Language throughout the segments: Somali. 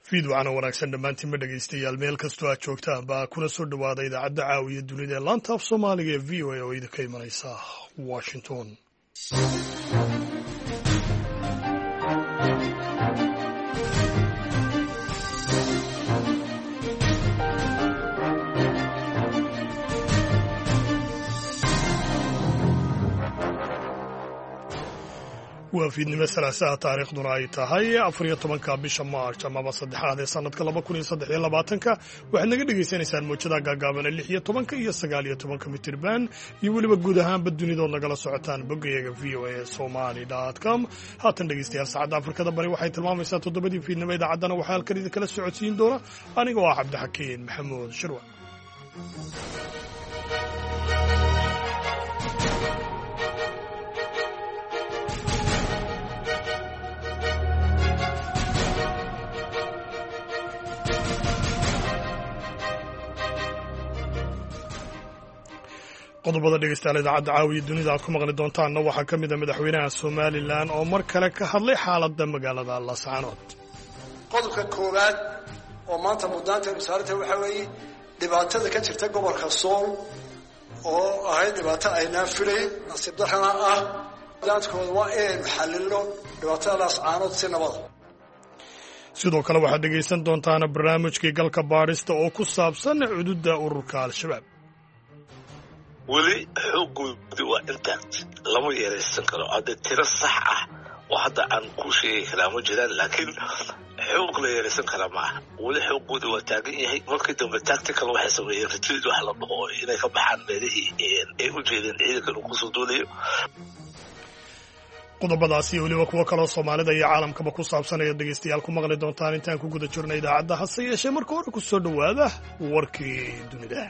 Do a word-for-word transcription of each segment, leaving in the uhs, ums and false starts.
fiidwacana wanaagsan dhammaantiin ma dhegaystayaal meel kastoo aad joogtaan baa kuna soo dhowaada idaacadda caawiya dunida ee laanta af soomaaliga ee v o a oo idinka imanaysa washington. waa fiidnimo salaasaha taariikhduna ay tahay afar iyo tobanka bisha maarch amaba saddexaad ee sanadka laba kun iyo saddex iyo labaatanka waxaad naga dhagaysanaysaan mowjadaha gaagaabana lix iyo tobanka iyo sagaal iyo tobanka mitirban iyo weliba guud ahaanba dunidood nagala socotaan boggayaga v o a somali dot com. haatan dhegaystayaal saacadda afrikada bari waxay tilmaamaysaa toddobadii fiidnimo idaacaddana waxaa halkan idinkala socodsiin doona aniga oo ah cabdixakiin maxamuud shirwa. qodobada dhegaystayaal idaacadda caawiya dunida aad ku maqli doontaanna waxaa ka mid a madaxweynaha somalilan oo mar kale ka hadlay xaaladda magaalada laascaanood. qodobka koowaad oo maanta mudnaanta wasaaradda waxaa weeye dhibaatada ka jirta gobolka sool oo ahayd dhibaato aynaan filayn nasiib darrana ah daadkooda waa inaynu xallilno dhibaatada laascaanood si nabada. sidoo kale waxaad dhegaysan doontaana barnaamijkii galka baadhista oo ku saabsan cududda ururka al-shabaab. weli xooggoodi waa intact lama yeeraysan karo hadda tiro sax ah oo hadda aan ku sheegi karaa ma jiraan, laakiin xoog la yeeraysan karaa ma aha. weli xooggoodi waa taagan yahay. markii dambe tactical waxay sameeyeen retreat wax la dhaho inay ka baxaan meelihii ay u jeedeen ciidankan uu kusoo duulayo. qodobadaasi iyo weliba kuwo kaloo soomaalida iyo caalamkaba ku saabsan ayaad dhegaystayaal ku maqli doontaan intaan ku guda jirna idaacadda. hase yeeshee marka hore ku soo dhowaada warkii dunida.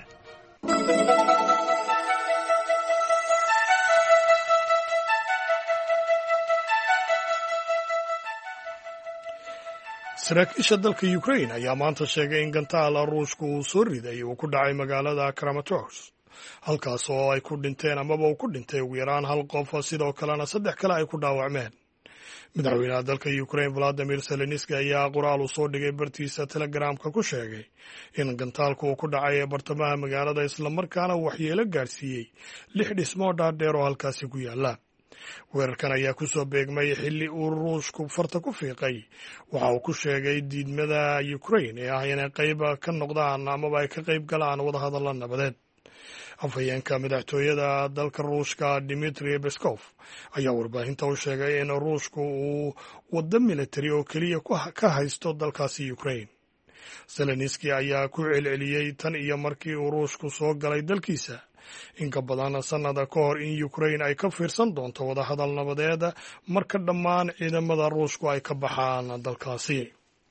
saraakiisha dalka ukraine ayaa maanta sheegay in gantaala ruushka uu soo riday uu ku dhacay magaalada kramatorsk, halkaas oo ay ku dhinteen amaba uu ku dhintay ugu yaraan hal qof, sidoo kalena saddex kale ay ku dhaawacmeen. madaxweynaha dalka ukraine valadimir zelenski ayaa qoraal uu soo dhigay bartiisa telegramka ku sheegay in gantaalku uu ku dhacay ee bartamaha magaalada islamarkaana waxyeelo gaadhsiiyey lix dhismoo dhaadheer oo halkaasi ku yaala. weerarkan ayaa ku soo beegmay xilli uu ruushku farta ku fiiqay waxa uu ku sheegay diidmada ukraine ee ah inay qayb ka noqdaan amaba ay ka qayb galaan wadahadalla nabadeed. afhayeenka madaxtooyada dalka ruushka Dmitry Peskov ayaa warbaahinta u sheegay in ruushku uu waddo militari oo keliya ka haysto dalkaasi Ukraine. Zelensky ayaa ku celceliyey tan iyo markii uu ruushku soo galay dalkiisa in ka badan sannada ka hor in Ukraine ay ka fiirsan doonto wadahadal nabadeed marka dhammaan ciidamada ruushku ay ka baxaan dalkaasi.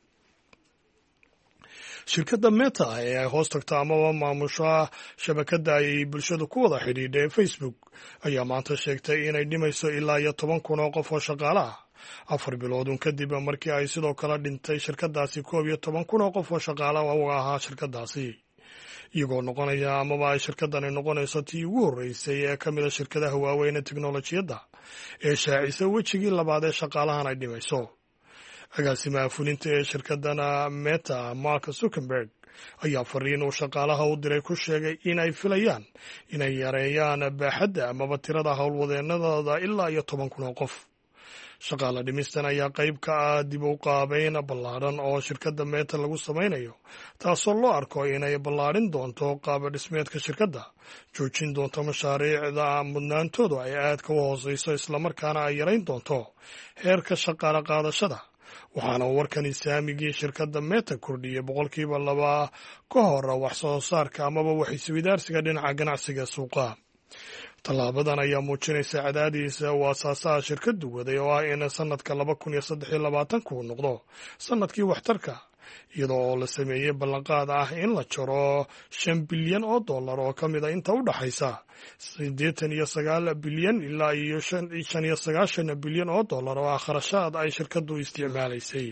shirkadda Meta ee ay hoos tagto amaba maamusha shabakadda ay bulshadu ku wada xidhiidha ee Facebook ayaa maanta sheegtay inay dhimayso ilaa iyo toban kun oo qof oo shaqaale ah afar biloodun kadib markii ay sidoo kale dhintay shirkaddaasi koob iyo toban kun oo qof oo shaqaale uga ahaa shirkaddaasi, iyagoo noqonaya amaba ay shirkaddani noqonayso tii ugu horreysay ee ka mida shirkadaha waaweyn ee teknolojiyadda ee shaacisa wejigii labaad ee shaqaalahan ay dhimayso. agaasimaha fulinta ee shirkaddana Meta Mark Zuckerberg ayaa fariin uu shaqaalaha u diray ku sheegay in ay filayaan inay yareeyaan baaxadda amaba tirada howlwadeennadooda ilaa iyo toban kun oo qof. shaqaale dhimistan ayaa qayb ka ah dib u qaabayn ballaadhan oo shirkadda Meta lagu samaynayo, taasoo loo arko inay ballaadhin doonto qaaba dhismeedka shirkadda, joojin doonto mashaariicda mudnaantoodu ay aadka u hooseyso, islamarkaana ay yarayn doonto heerka shaqaale qaadashada. waxaana warkani saamigii shirkadda Meta kordhiyey boqolkiiba laba ka hor wax soo saarka amaba waxisweydaarsiga dhinaca ganacsiga suuqa. tallaabadan ayaa muujinaysa cadaadiisa uu aasaasaha shirkaddu waday oo ah in sanadka laba kun iyo saddex iyo labaatanka uu noqdo sanadkii waxtarka, iyadoo oo la sameeyey ballanqaad ah in la jaro shan bilyan oo dollar oo ka mid a inta u dhaxaysa siddeetan iyo sagaal bilyan ilaa iyo shan iyo sagaashan bilyan oo dollar oo ah kharashaad ay shirkaddu isticmaalaysay.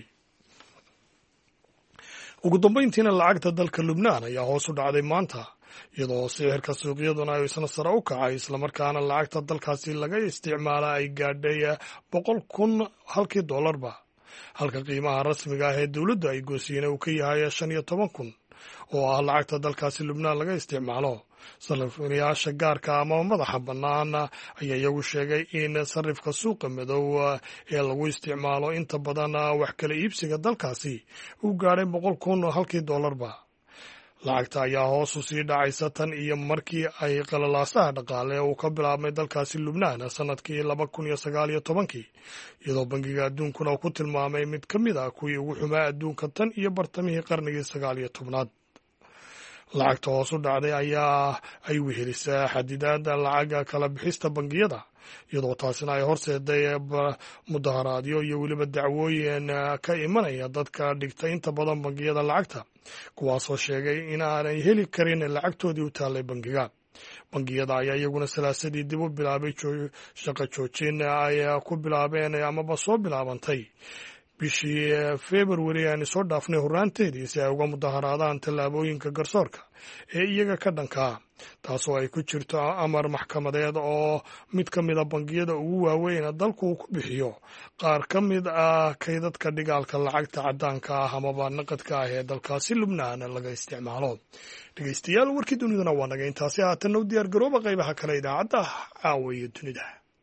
ugu dambayntiina lacagta dalka Lubnaan ayaa hoos u dhacday maanta, iyadoo sicirka suuqyaduna ay isna sare u kacay, islamarkaana lacagta dalkaasi laga isticmaala ay gaadhay boqol kun halkii dollarba, halka qiimaha rasmiga ah ee dowladda ay goosiina uu ka yahay shan iyo toban kun oo ah lacagta dalkaasi lubnaan laga isticmaalo. sariflayaasha gaarka ama madaxa bannaan ayaa iyagu sheegay in sarifka suuqa madow ee lagu isticmaalo inta badan wax kala iibsiga dalkaasi uu gaadhay boqol kun halkii dollarba. lacagta ayaa hoos u sii dhacaysa tan iyo markii ay qalalaasaha dhaqaale uu ka bilaabmay dalkaasi lubnaan sanadkii laba kun iyo sagaal iyo tobankii, iyadoo bangiga adduunkuna uu ku tilmaamay mid ka mid ah kuwii ugu xumaa adduunka tan iyo bartamihii qarnigii sagaal iyo tobnaad. lacagta hoos u dhacday ayaa ay wehelisaa xadidaada lacaga kala bixista bangiyada, iyadoo taasina ay horseeday mudaharaadyo iyo weliba dacwooyin ka imanaya dadka dhigta inta badan bangiyada lacagta, kuwaasoo sheegay in aanay heli karin lacagtoodii u taallay bangiga. bangiyada ayaa iyaguna salaasadii dib u bilaabay shaqo joojin ay ku bilaabeen amaba soo bilaabantay bishii februari aanu soo dhaafnay horraanteedii si ay uga mudaharaadaan tallaabooyinka garsoorka ee iyaga ka dhankaa, taasoo ay ku jirto amar maxkamadeed oo mid ka mid a bangiyada ugu waaweyn dalku uu ku bixiyo qaar ka mid ah kaydadka dhigaalka lacagta caddaanka ah amaba naqadka ah ee dalkaasi lubnaan laga isticmaalo. dhegeystayaal, warkii duniduna waa naga intaasi. haatanna u diyaar garooba qaybaha kale idaacadda caawa iyo dunida.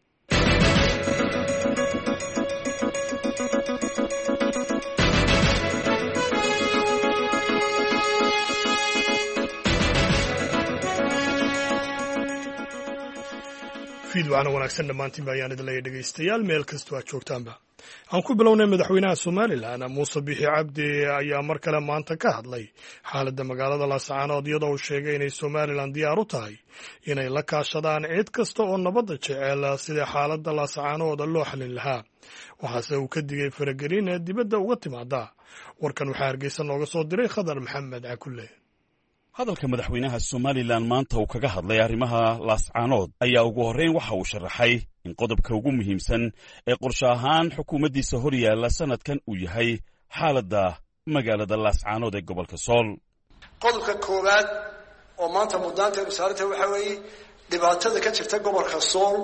fiidwacna wanaagsan dhammaantiin ba ayaan idin leeyahay dhegeystayaal, meel kastoo aad joogtaanba. aan ku bilownay madaxweynaha somalilan muuse biixi cabdi ayaa mar kale maanta ka hadlay xaaladda magaalada laascaanood, iyadoo uu sheegay inay somalilan diyaar u tahay inay la kaashadaan cid kasta oo nabadda jecel sidii xaaladda laascaanooda loo xalin lahaa. waxaase uu ka digay faragelin ee dibadda uga timaada. warkan waxaa hargeysa nooga soo diray khadar maxamed cakulle. hadalka madaxweynaha somalilan maanta uu kaga hadlay arrimaha laascaanood ayaa ugu horreyn waxa uu sharaxay in qodobka ugu muhiimsan ee qorshe ahaan xukuumaddiisa hor yaalla sannadkan uu yahay xaaladda magaalada laascaanood ee gobolka sool. qodobka koowaad oo maanta muddaanteenu saarantay waxaa weeye dhibaatada ka jirta gobolka sool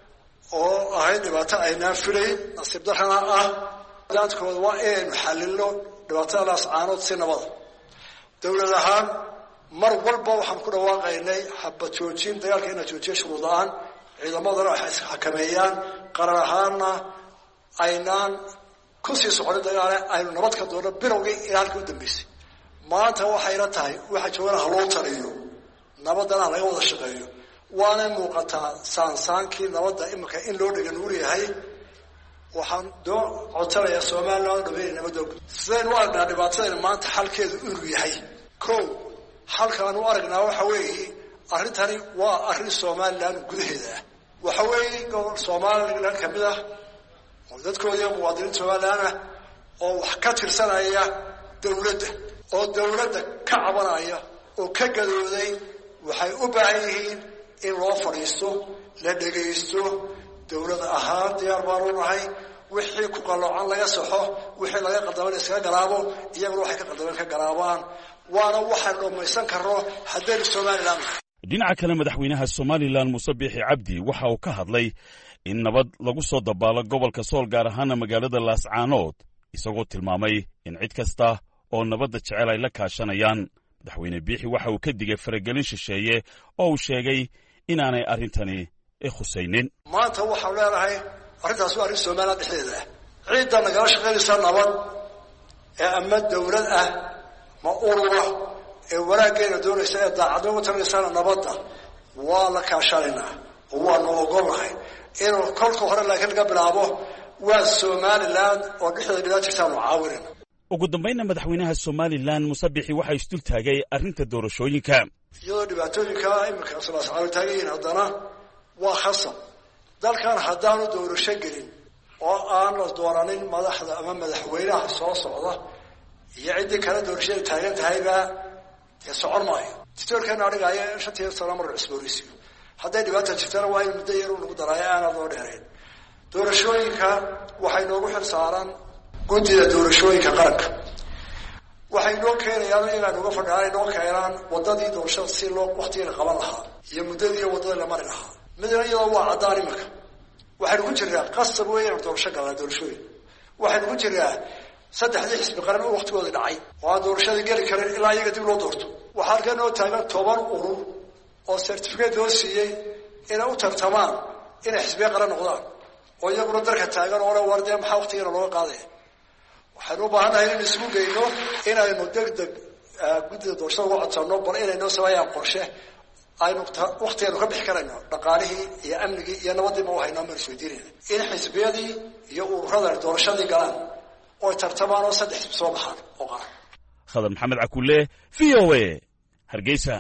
oo ahayd dhibaato aynaan filayn, nasiib darrana ah. muddaantkooda waa inaynu xallilno dhibaatada laascaanood si nabada. dowlad ahaan mar walba waxaan ku dhawaaqaynay xabad joojin, dagaalka inaa joojiya shuruud la-aan, ciidamadana waxay isxakameeyaan, qarar ahaanna aynaan ku sii soconin dagaale, aynu nabad ka doonno bilowgii ilaa halkii u dambeysay. maanta waxayna tahay waxa joogana ha loo taliyo, nabadana ha laga wada shaqeeyo. waanay muuqataa saansaankii nabadda iminka in loo dhega nuur yahay. waxaan doo codsanayaa somalilan o dhameynay nabadda. sidaynu u aragnaa dhibaatadayna maanta xalkeedu inuu yahay ko halkaan u aragnaa waxa weeye arrintani waa arrin somalilan gudaheeda ah. waxa weeye gobol somalilan ka mid ah oo dadkooda muwaadiniin somalilan ah oo wax ka tirsanaya dowladda oo dowladda ka cabanaya oo ka gadooday. waxay u baahan yihiin in loo fadhiisto, la dhegaysto. dowlad ahaan diyaar baan u nahay wixii ku qaloocan laga saxo, wixii laga qaldaman iskaga galaabo, iyaguna waxay ka qaldaman ka galaabaan. waana waxaan dhammaysan karno haddaynu somalilan. dhinaca kale madaxweynaha somalilan muuse biixi cabdi waxa uu ka hadlay in nabad lagu soo dabaalo gobolka sool, gaar ahaana magaalada laascaanood, isagoo tilmaamay in cid kasta oo nabadda jecel ay la kaashanayaan. madaxweyne biixi waxa uu ka digay faragelin shisheeye oo uu sheegay inaanay arrintani khusaynin. maanta waxaan leenahay arrintaas waa arrin somalilan dhexdeeda ah. ciidda nagala shaqaynaysa nabad ee ama dowlad ah ma urura ee wanaaggeena doonaysa ee daacadnimo u targaysana nabadda waa la kaashanaynaa oo waanu ogolnahay inuu kolka hore laakiin laga bilaabo waa somalilan oo dhexdeeda dhibaat jirtaanu caawinayna. ugu dambaynna madaxweynaha somalilan muuse biixi waxaa isdul taagay arrinta doorashooyinka. iyadoo dhibaatooyinka iminka laascaano taagan yihiin, haddana waa khasab dalkan haddaanu doorasho gelin oo aan la dooranin madaxda ama madaxweynaha soo socda iyo ciddii kale doorashada taagan tahayba dee socon maayo. dictoorkeena adhigaya in shantii sano mar cusboonaysiyo. hadday dhibaata jirtana waa in muddo yar u lagu daraayo aanad loo dheerayn. doorashooyinka waxay noogu xil saaran guddida doorashooyinka qaranka. waxay noo keenayaan inaan uga fadhiaan noo keenaan wadadii doorashada si loo waktigii la qaban lahaa iyo muddadii wadada la mari lahaa. midna iyadoo waa caddaan iminka waxaynu ku jirnaa qasab weyn inaan doorasho galnaa. doorashooyin waxaynu ku jiraa saddexdii xisbi qaran oo waqtigooda dhacay oo aan doorashada geli karin ilaa iyaga dib loo doorto waxaa halkan noo taagan toban urur oo certificate loo siiyey inay u tartamaan inay xisbiya qaran noqdaan oo iyaguna darka taagan oo war dee maxaa waqtigeena looga qaadaya waxaynu u baahannahay inaynu isugu geyno inaynu deg deg guddida doorashada uga codsanno bal inay noo sameeyaan qorshe aynu waqtigeenu ka bixi karayno dhaqaalihii iyo amnigii iyo nabadiiba u haynaa maan isweydiinayna in xisbiyadii iyo ururada doorashadii galaan oo tartamaan oo saddex xisbi soo baxaan oo qaran khadar maxamed cakulle v o a hargeysa.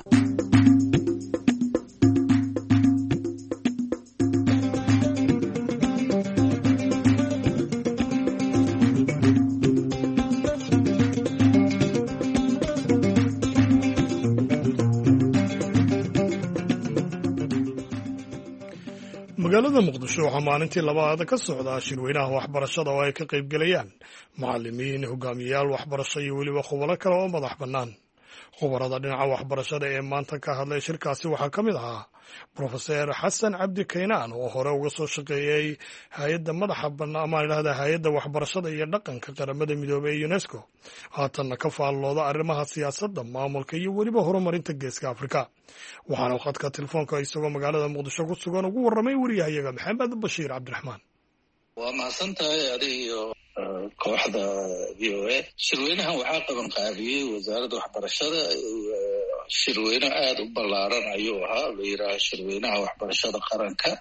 magaalada muqdisho waxaa maalintii labaad ka socdaa shirweynaha waxbarashada oo ay ka qayb gelayaan macallimiin hogaamiyayaal waxbarasho iyo weliba khubaro kale oo madax bannaan. khubarada dhinaca waxbarashada ee maanta ka hadlay shirkaasi waxaa ka mid ahaa brofeser xasan cabdi kaynaan oo hore uga soo shaqeeyey hay-adda madaxa bannaan ama idhahda hay-adda waxbarashada iyo dhaqanka qaramada midoobey ee unesco haatanna ka faallooda arrimaha siyaasadda maamulka iyo weliba horumarinta geeska afrika. waxaana khadka telefoonka isagoo magaalada muqdisho ku sugan ugu warramay wariyahayaga maxamed bashiir cabdiraxmaan. waa mahadsan tahay adig iyo kooxda v o a. shirweynahan waxaa qaban qaabiyey wasaaradda waxbarashada. shirweyne aada u ballaaran ayuu ahaa, la yidhaaha shirweynaha waxbarashada qaranka.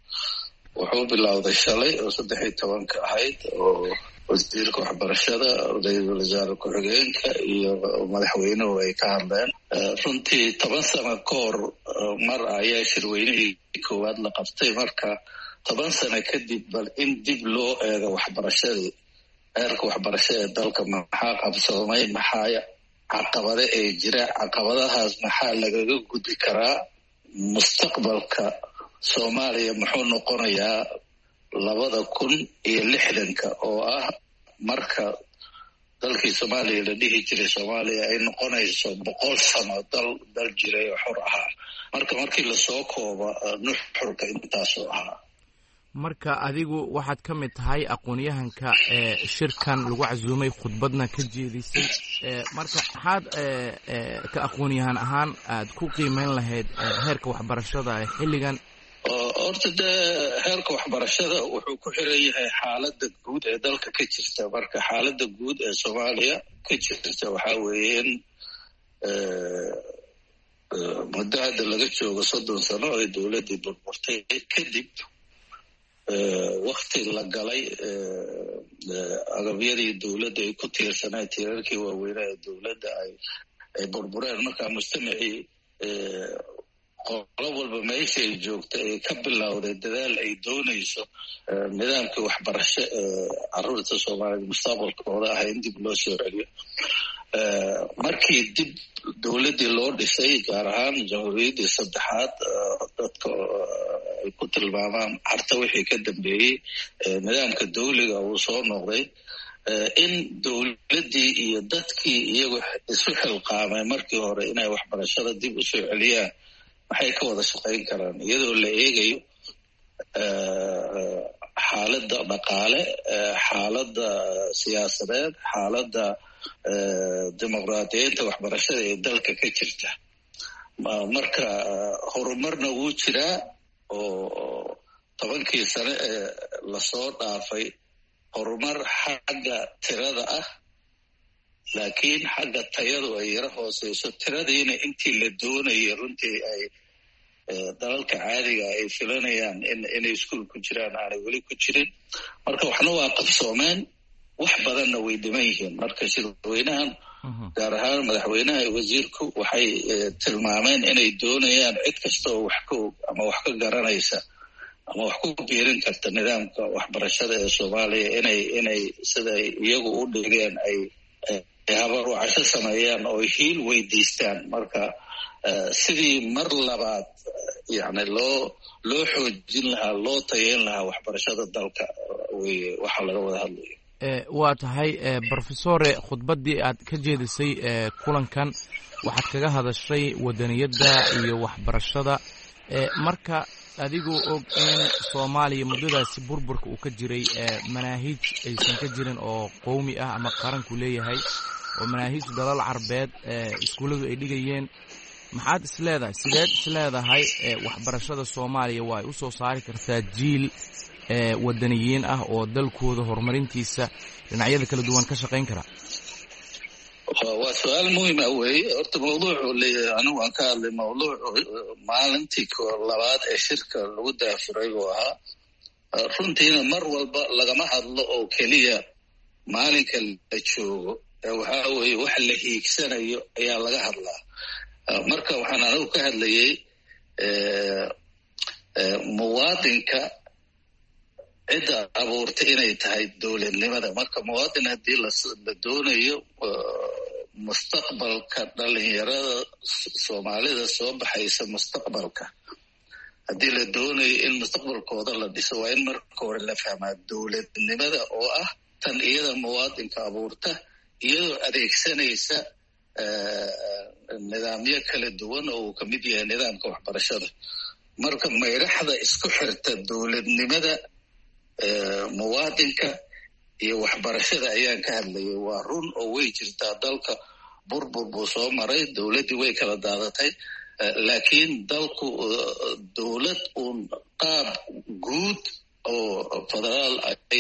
wuxuu bilowday shalay oo saddex iyo tobanka ahayd oo wasiirka waxbarashada, ra-iisul wasaare ku-xigeenka iyo madaxweynuhu ay ka hadleen. runtii toban sano ka hor mar ayaa shirweynihii koowaad la qabtay. marka toban sano kadib bal in dib loo eego waxbarashadii heerka waxbarasho ee dalka maxaa qabsoomay, maxaa caqabade ee jira, caqabadahaas maxaa lagaga gudbi karaa, mustaqbalka soomaaliya muxuu noqonayaa labada kun iyo lixdanka oo ah marka dalkii soomaaliya la dhihi jiray soomaaliya ay noqonayso boqol sano dal dal jiray oo xor ahaa. marka markii lasoo koobo nuxurka intaasoo ahaa. marka adigu waxaad ka mid tahay aqoon-yahanka ee shirkan lagu casuumay, khudbadna ka jeedisay. marka maxaad ka aqoon-yahan ahaan aad ku qiimeyn lahayd heerka waxbarashada ee xilligan? horta dee heerka waxbarashada wuxuu ku xiran yahay xaaladda guud ee dalka ka jirta. marka xaaladda guud ee soomaaliya ka jirta waxaa weeye in muddo hadda laga joogo soddon sano ay dowladdii burburtay kadib wakti la galay agabyadii dowladda ay ku tiirsanay tiirarkii waaweynaa ee dowladda ay ay burbureen. markaa mujtamacii qolo walba meesha ay joogta ay ka bilowday dadaal ay doonayso nidaamkii waxbarasho ee caruurta soomaaliyed mustaqbalkooda ah in dib loo soo celiyo. markii dib dowladdii loo dhisay, gaar ahaan jamhuuriyaddii saddexaad, dadka ay ku tilmaamaan carta wixii ka dambeeyey nidaamka dawliga uu soo noqday, in dowladdii iyo dadkii iyagu isu xilqaamay markii hore inay waxbarashada dib u soo celiyaan maxay ka wada shaqayn karaan, iyadoo la eegayo xaaladda dhaqaale, xaaladda siyaasadeed, xaaladda dimuqraadiyiinta waxbarashada ee dalka ka jirta. marka horumarna wuu jiraa oo tobankii sane ee lasoo dhaafay horumar xagga tirada ah, laakiin xagga tayadu ay yaro hooseyso. tiradiina intii la doonayay runtii ay dalalka caadiga ay filanayaan in inay iskuul ku jiraan aanay weli ku jirin. marka waxna waa qabsoomeen, wax badanna way dhiman yihiin. marka shirweynahan gaar ahaan madaxweynaha iyo wasiirku waxay tilmaameen inay doonayaan cid kasta oo wax ka og ama wax ka garanaysa ama wax ku biirin karta nidaamka waxbarashada ee soomaaliya inay inay siday iyagu u dhigeen ay habarwacasho sameeyaan oo hiil weydiistaan. marka sidii mar labaad yani loo loo xoojin lahaa, loo tayeyn lahaa waxbarashada dalka weye waxaa laga wada hadlaya. waa tahay brofesore, khudbaddii aad ka jeedisay kulankan waxaad kaga hadashay wadaniyadda iyo waxbarashada. marka adigoo og in soomaaliya muddadaasi burburka uu ka jiray manaahiij aysan ka jirin oo qowmi ah ama qaranku leeyahay oo manaahiij dalal carbeed iskuulladu ay dhigayeen, maxaad isleedahay sideed isleedahay waxbarashada soomaaliya waa ay u soo saari kartaa jiil wadaniyiin ah oo dalkooda horumarintiisa dhinacyada kala duwan ka shaqayn kara? waa su-aal muhima weeye. horta mawduucu leeyahay anigu aan ka hadlay mawduucu maalintii labaad ee shirka lagu daafuray buu ahaa. runtiina mar walba lagama hadlo oo keliya maalinka la joogo, waxaa weeye wax la hiigsanayo ayaa laga hadlaa. marka waxaan anigu ka hadlayay muwaadinka cidda abuurtay inay tahay dowladnimada. marka muwaadin haddii la doonayo mustaqbalka dhalinyarada soomaalida soo baxaysa, mustaqbalka haddii la doonayo in mustaqbalkooda la dhiso, waa in marka hore la fahmaa dowladnimada oo ah tan iyada muwaadinka abuurta, iyadoo adeegsanaysa nidaamyo kala duwan oo uu ka mid yahay nidaamka waxbarashada. marka mayraxda isku xirta dowladnimada, muwaadinka iyo waxbarashada ayaan ka hadlayay. waa run oo way jirtaa, dalka burbur buu soo maray, dowladdii way kala daadatay, laakiin dalku dowlad uun qaab guud oo federaal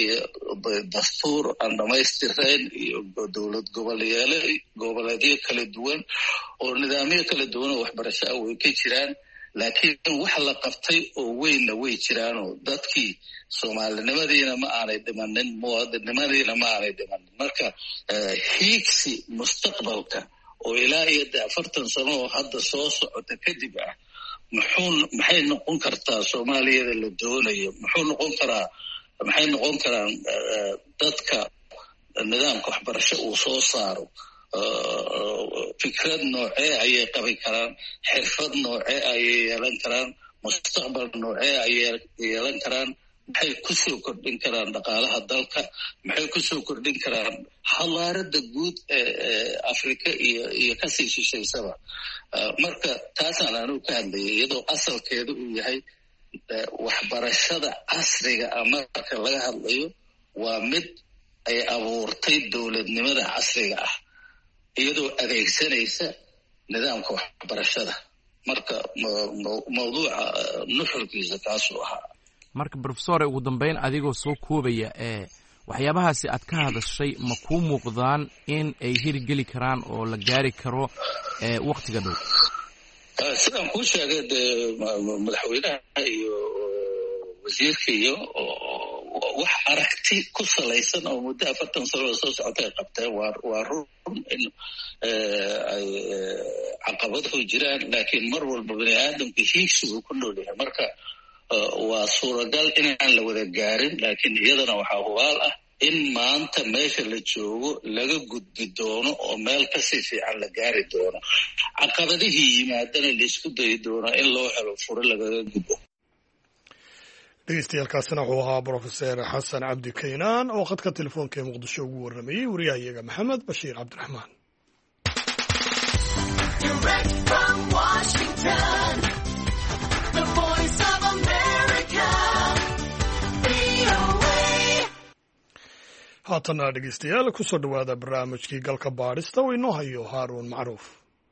dastuur aan dhamaystirayn iyo dowlad goboleyaale goboleedyo kala duwan oo nidaamyo kala duwan oo waxbarasho ah way ka jiraan, laakiin wax la qabtay oo weynna way jiraanoo dadkii soomaalinimadiina ma aanay dhimanin, muwaadinnimadiina ma aanay dhimanin. marka hiigsi mustaqbalka oo ilaa iyo de afartan sano oo hadda soo socota kadib ah, muxuu maxay noqon kartaa soomaaliyada la doonayo? muxuu noqon karaa maxay noqon karaan dadka nidaamka waxbarasho uu soo saaro? fikrad noocee ayay qabi karaan? xirfad noocee ayay yeelan karaan? mustaqbal noocee ayay yeelan karaan? maxay kusoo kordhin karaan dhaqaalaha dalka? maxay kusoo kordhin karaan xadaarada guud ee afrika iyo iyo kasii shishaysaba? marka taasaan anigu ka hadlayay, iyadoo asalkeedu uu yahay waxbarashada casriga ah. marka laga hadlayo waa mid ay abuurtay dowladnimada casriga ah iyadoo adeegsanaysa nidaamka waxbarashada. marka mawduuca nuxurkiisa kaasuu ahaa. marka professore, ugu dambeyn adigoo soo koobaya, ee waxyaabahaasi aad ka hadashay ma kuu muuqdaan in ay hirgeli karaan oo la gaari karo waktiga dhow? sidaan kuu sheegay dee madaxweynaha iyo wasiirka iyo wax aragti ku salaysan oo muddo afartan sano soo socota ay qabteen. waa run in ay caqabadahu jiraan, laakiin mar walba bani aadamka hiigsigu ku nool yahay. marka waa suuragal inaan la wada gaarin, laakiin iyadana waxaa hubaal ah in maanta meesha la joogo laga gudbi doono oo meel kasii fiican la gaari doono. caqabadihii yimaadana laisku dayi doono in loo helo furo lagaga gudbo. dhegeystayaaalkaasina wuxuu ahaa brofeser xasan cabdi kaynaan oo khadka telefoonka ee muqdisho ugu warramayey wariyahayaga maxamed bashiir cabdiraxmaan. haatana dhegeystayaal kusoo dhowaada barnaamijkii galka baadhista oo inoo hayo haaruun macruuf.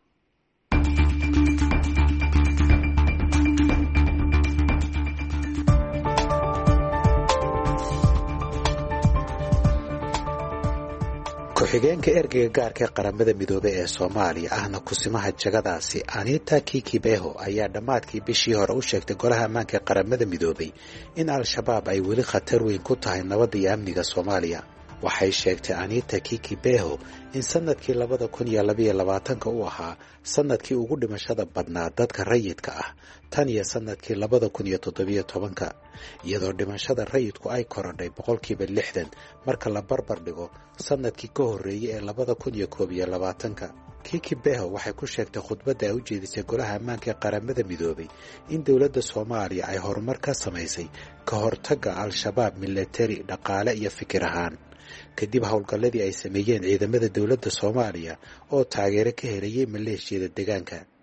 ku-xigeenka ergeyga gaarka ee qaramada midoobey ee soomaaliya ahna kusimaha jagadaasi anita kikibeho ayaa dhammaadkii bishii hore u sheegtay golaha ammaanka ee qaramada midoobey in al-shabaab ay weli khatar weyn ku tahay nabadda iyo amniga soomaaliya. waxay sheegtay anita kikibeho in sanadkii labada kun iyo labaiyo labaatanka uu ahaa sanadkii ugu dhimashada badnaa dadka rayidka ah tan iyo sanadkii labada kun iyo toddobiyo tobanka, iyadoo dhimashada rayidku ay korodhay boqolkiiba lixdan marka la barbar dhigo sanadkii ka horreeyey ee labada kun iyo koob iyo labaatanka. kikibeho waxay ku sheegtay khudbadda ay u jeedisay golaha ammaanka ee qaramada midoobey in dowladda soomaaliya ay horumar ka samaysay ka hortagga al-shabaab milatari, dhaqaale iyo fikir ahaan kadib howlgalladii ay sameeyeen ciidamada dowladda soomaaliya oo taageero ka helayay maleeshiyada deegaanka.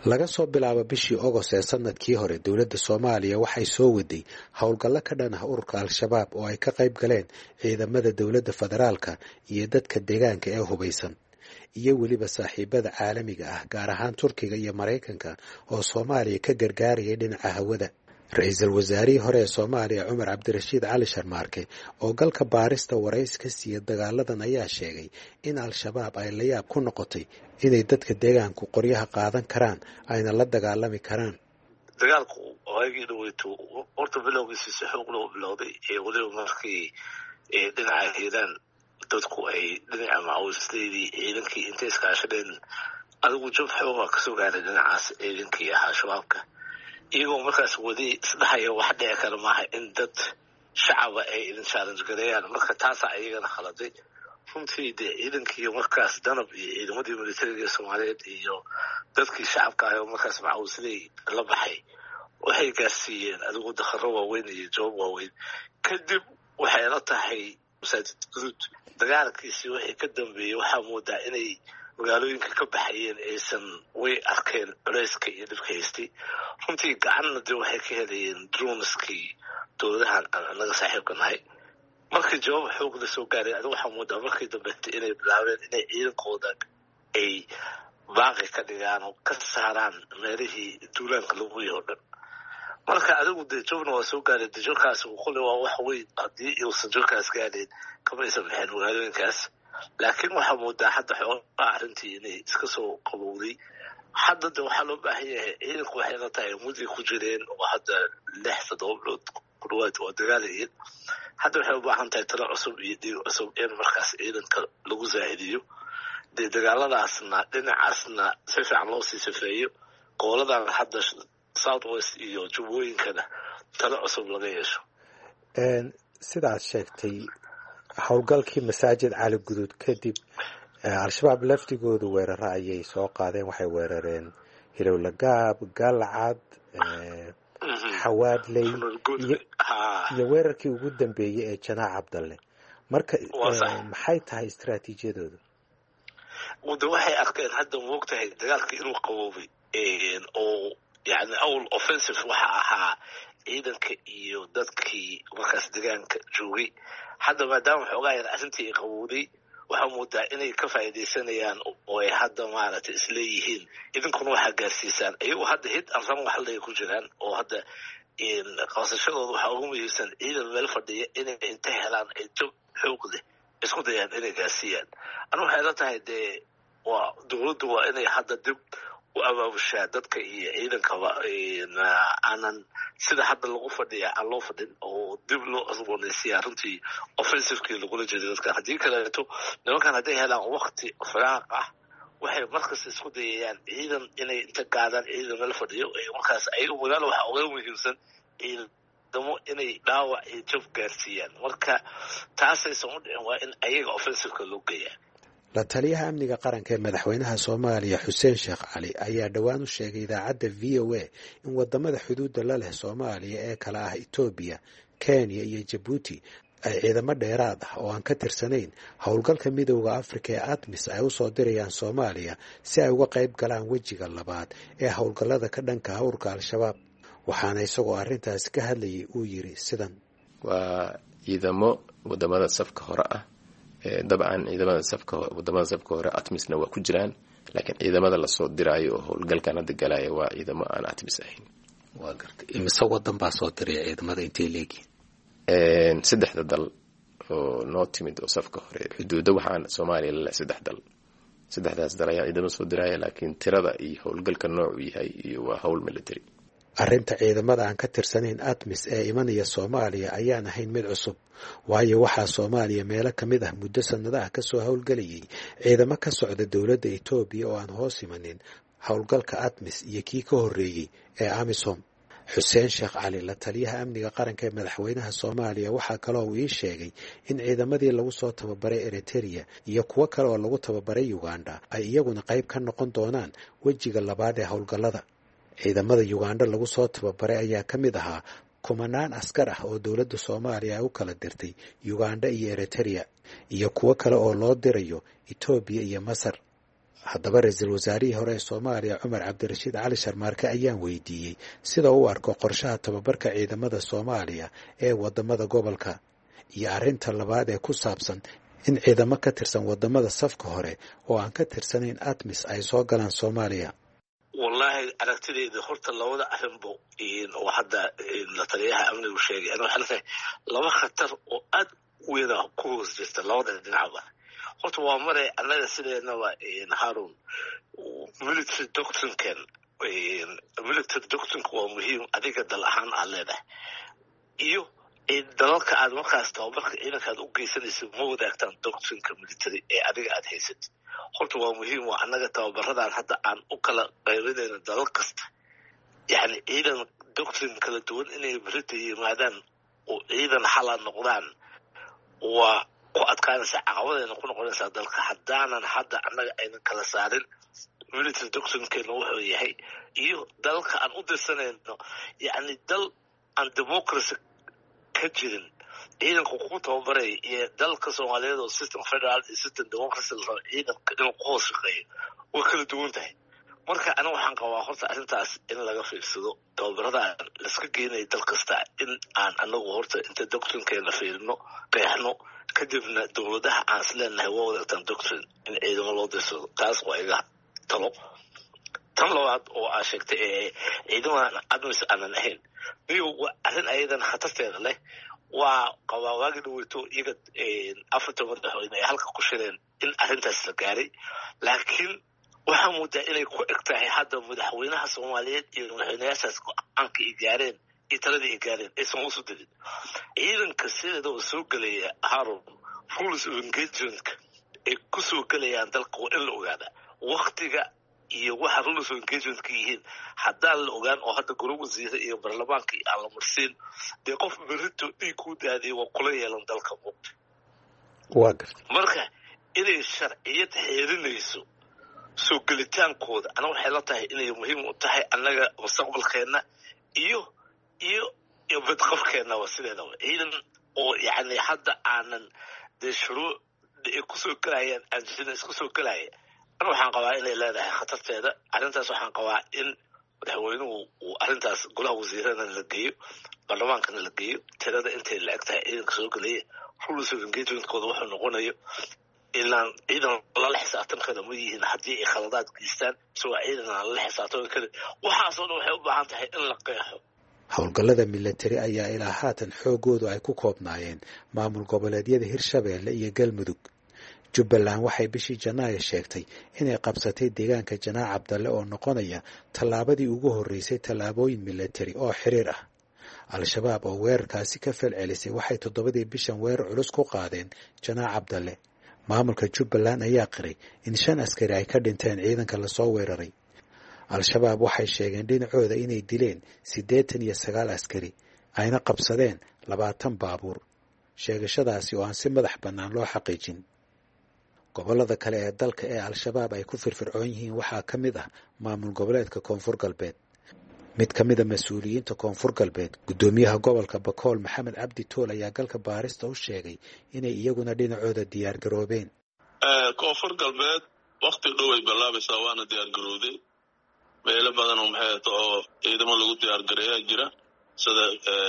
laga soo bilaabo bishii ogost ee sanadkii hore dowladda soomaaliya waxay soo waday howlgallo ka dhan ah ururka al-shabaab oo ay ka qayb galeen ciidamada dowladda federaalka iyo dadka deegaanka ee hubaysan iyo weliba saaxiibada caalamiga ah gaar ahaan turkiga iyo maraykanka oo soomaaliya ka gargaarayay dhinaca hawada ra-iisul wasaarihii hore ee soomaaliya cumar cabdirashiid cali sharmaarke oo galka baarista warays ka siiya dagaaladan ayaa sheegay in al-shabaab ay la yaab ku noqotay inay dadka deegaanku qoryaha qaadan karaan ayna la dagaalami karaan dagaalku waagii dhaweyto horta bilowgiisiisa xoog loo bilowday ee weliba markii dhinaca hiiraan dadku ay dhinaca macawisleydii ciidankii intay iskaashadeen adigu jab xooga kasoo gaaray dhinacaas ciidankii ahaa shabaabka iyagoo markaas wadi isdhahaya wax dhici kara maaha in dad shacaba ay idin challenge gareeyaan marka taasaa iyagana khaladay runtii dee ciidankii markaas danab iyo ciidamadii militariga soomaaliyeed iyo dadkii shacabka ah oo markaas macawisley la baxay waxay gaarsiiyeen adigu dakharo waaweyn iyo jawab waaweyn kadib waxay la tahay masaajid guduud dagaalkiisii wixii ka dambeeyey waxaa moodaa inay magaalooyinka ka baxayeen aysan way arkeen culeyska iyo dhibka haystay runtii gacanna dee waxay ka helayeen droniskii dowladahan aan anaga saaxiibka nahay markii jawaab xoog la soo gaaray adigu waxaa moodaa markii dambeeta inay bilaabeen inay ciidankooda ay baaqi ka dhigaan oo ka saaraan meelihii duulaanka lagu yaho dhan marka adigu dee jabna waa soo gaaray de jabkaas qole waa wax weyn haddii uusan jabkaas gaadhayn kamaysan bixin magaalooyinkaas laakiin waxaa moodaa hadda xoogaa arrintii inay iska soo qabowday hadda de waxaa loo baahan yahay ciidanku waxay la tahay mudday ku jireen oo hadda lix toddoba bilood ku dhawaad waa dagaalayeen hadda waxay u baahan tahay talo cusub iyo dhiig cusub in markaas ciidanka lagu zaa'idiyo dee dagaaladaasna dhinacaasna si fiican loo sii safeeyo gooladan hadda south west iyo jubbooyinkana talo cusub laga yeesho sidaad sheegtay howlgalkii masaajid cali guduud kadib al-shabaab laftigoodu weeraro ayay soo qaadeen waxay weerareen hilowlagaab galcad xawaadley iyo weerarkii ugu dambeeyey ee janaac cabdalle marka maxay tahay istaraatiijiyadoodu de waxay arkeen hadda moogtahay dagaalkii inuu qaboobay oo yani awl offensive waxa ahaa ciidanka iyo dadkii markaas deegaanka joogay hadda maadaama xoogaa yar arrintii ay qabowday waxaa moodaa inay ka faa'iidaysanayaan oo ay hadda maaragtay isleeyihiin idinkuna waxaa gaarsiisaan iyagoo hadda hid anran waxlay ku jiraan oo hadda qabsashadooda waxaa ugu muhiimsan ciidan meel fadhiya inay inta helaan ay jab xoog leh isku dayaan inay gaarsiiyaan anu waxay la tahay dee waa dowladdu waa inay hadda dib u abaabushaa dadka iyo ciidankaba aanan sida hadda lagu fadhiya aan loo fadhin oo dib loo asboonaysiyaa runtii offensivekii lagula jeeday dadka haddii kaleeto nimankan hadday helaan wakti firaaq ah waxay markas isku dayayaan ciidan inay inta gaadaan ciidan meel fadhiyo markaas ayaga magaalo waxaa uga muhiimsan ciidamo inay dhaawac iyo jab gaarsiiyaan marka taasaysan u dhicin waa in ayaga offensiveka loo geeyaa la taliyaha amniga qaranka ee madaxweynaha soomaaliya xuseen sheekh cali ayaa dhowaan u sheegay idaacadda v o a in wadamada xuduudda la leh soomaaliya ee kala ah etoobiya kenya iyo jabuuti ay ciidamo dheeraad ah oo aan ka tirsanayn howlgalka midowda afrika ee admis ay u soo dirayaan soomaaliya si ay uga qayb galaan wejiga labaad ee howlgallada ka dhanka hawrka al-shabaab waxaana isagoo arrintaasi ka hadlayay uu yiri sidan waa ciidamo wadamada safka hore ah dabcan ciidamada safka wadamada safka hore atmisna waa ku jiraan laakiin ciidamada lasoo diraayo oo howlgalkan hadda galaya waa ciidamo aan atmis ahayn waa gartay imise wadan baa soo diraya ciidamada intay leegiin saddexda dal oo noo timid oo safka hore xuduuda waxaan soomaaliya la saddex dal saddexdaas dal ayaa ciidamo soo diraya laakiin tirada iyo howlgalka noocu yahay iyo waa howl military arrinta ciidamada aan ka tirsanayn admis ee imanaya soomaaliya ayaan ahayn mid cusub waayo waxaa soomaaliya meelo ka mid ah muddo sannadaha kasoo howlgelayay ciidamo ka socda dowladda etoobiya oo aan hoos imanin howlgalka admis iyo kii ka horreeyey ee amisom xuseen sheekh cali la taliyaha amniga qaranka ee madaxweynaha soomaaliya waxaa kaloo uu ii sheegay in ciidamadii lagu soo tababaray eritereya iyo kuwo kale oo lagu tababaray uganda ay iyaguna qayb ka noqon doonaan wejiga labaad ee howlgallada ciidamada uganda lagu soo tababaray ayaa ka mid ahaa kumanaan askar ah oo dowladda soomaaliya ay u kala dirtay uganda iyo eritereya iyo kuwo kale oo loo dirayo etoobiya iyo masar haddaba ra-iisul wasaarihii hore ee soomaaliya cumar cabdirashiid cali sharmaarke ayaan weydiiyey sida uu arko qorshaha tababarka ciidamada soomaaliya ee wadamada gobolka iyo arrinta labaad ee ku saabsan in ciidamo ka tirsan wadamada safka hore oo aan ka tirsanayn atmis ay soo galaan soomaaliya. wallahi aragtidayda horta labada arrinba oo hadda la taliyaha amnigu sheegay ana waxaa latahay laba khatar oo aad weyn ku hoos jirta labada dhinacba. horta waa maray annaga sideenaba Harun military doctrine-kan military doctrine waa muhiim adiga dal ahaan aad leedahay iyo dalalka aad markaas tababarka ciidanka aad u geysanaysa ma wadaagtaan doctrine-ka military ee adiga aad haysatid. horta waa muhiim waa annaga tababaradan hadda aan u kala qaybinayno dalal kasta yani ciidan doctrine kala duwan inay berita yimaadaan oo ciidan xala noqdaan waa ku adkaanaysa caqabadayna ku noqonaysaa dalka haddaanan hadda annaga aynan kala saarin military doctrine-keena wuxuu yahay iyo dalka aan u dirsanayno yani dal aan democracy ka jirin ciidanka ku tababaray iyo dalka Soomaaliyeed oo system federal iyo system democracy la ciidanka inuu ku hoos shaqeeyo way kala duwan tahay. marka ana waxaan qabaa horta arrintaas in laga fiirsado tababarada la iska geenay dal kasta in aan anagu horta inta doctrine-keena fiirino qeexno kadibna dowladaha aan isleenahay waa wadaagtaan doctrine in ciidamo loo dirsado. taas waa iga talo. tan labaad oo aa sheegtay ee ciidamada admis aanan ahayn iyo arrin ayadan khatarteeda leh waa qawaaqaagi dhaweyto iyaga afartan madaxweyne ay halka ku shireen in arrintaas la gaaray laakiin waxaa moodaa inay ku eg tahay hadda madaxweynaha Soomaaliyeed iyo madaxweynayaashaas go-aanka ay gaareen iyo taladii ay gaareen aysan usu dirin. ciidanka sideeda oo soo gelaya Harun rules of engagement ay ku soo gelayaan dalka waa in la ogaada waqtiga iyo waxa rules of engagement ka yihiin haddaan la ogaan oo hadda golaha wasiirada iyo baarlamaanka aan la marsiin dee qof berito dhiig ku daadiyay waa kula yeelan dalka muuqda. waa garta marka inay sharciyad xeerinayso soo gelitaankooda ana waxay la tahay inay muhiim u tahay annaga mustaqbalkeena iyo iyo iyo badqabkeena waa sideedaba ciidan oo yani hadda aanan dee shuruuc ay ku soo galayaan aan isku soo galaya ana waxaan qabaa inay leedahay khatarteeda. arrintaas waxaan qabaa in madaxweynuhu uu arrintaas golaha wasiirada la geeyo baarlamaankana la geeyo tirada intay la eg tahay ciidanka soo gelaya rules of engagement-kooda wuxuu noqonayo ilaan ciidan lala xisaabtankana ma yihiin haddii ay khaladaad geystaan isagoo ciidan aan lala xisaabtami karin. waxaasoo dhan waxay u baahan tahay in la qeexo. howlgallada militari ayaa ilaa haatan xoogoodu ay ku koobnaayeen maamul goboleedyada Hirshabeelle iyo Galmudug. Jubbaland waxay bishii Janaayo sheegtay inay qabsatay deegaanka Janaac Cabdalle oo noqonaya tallaabadii ugu horreysay tallaabooyin militari oo xiriir ah. Al-shabaab oo weerarkaasi ka falcelisay waxay toddobadii bishan weerar culus ku qaadeen Janaac Cabdalle. maamulka Jubbaland ayaa qiray in shan askari ay ka dhinteen ciidanka la soo weeraray. Al-shabaab waxay sheegeen dhinacooda inay dileen siddeetan iyo sagaal askari ayna qabsadeen labaatan baabuur. sheegashadaasi oo aan si madax bannaan loo xaqiijin. gobollada kale ee dalka ee al-shabaab ay ku firfircoon yihiin waxaa ka mid ah maamul goboleedka Koonfur Galbeed. mid ka mid a mas-uuliyiinta Koonfur Galbeed guddoomiyaha gobolka Bakool Maxamed Cabdi Tool ayaa galka baarista u sheegay inay iyaguna dhinacooda diyaar garoobeen. Koonfur Galbeed waqti dhow ay bilaabaysaa waana diyaar garowday meelo badan oo maxay tahay oo ciidamo lagu diyaar gareeyaa jira sida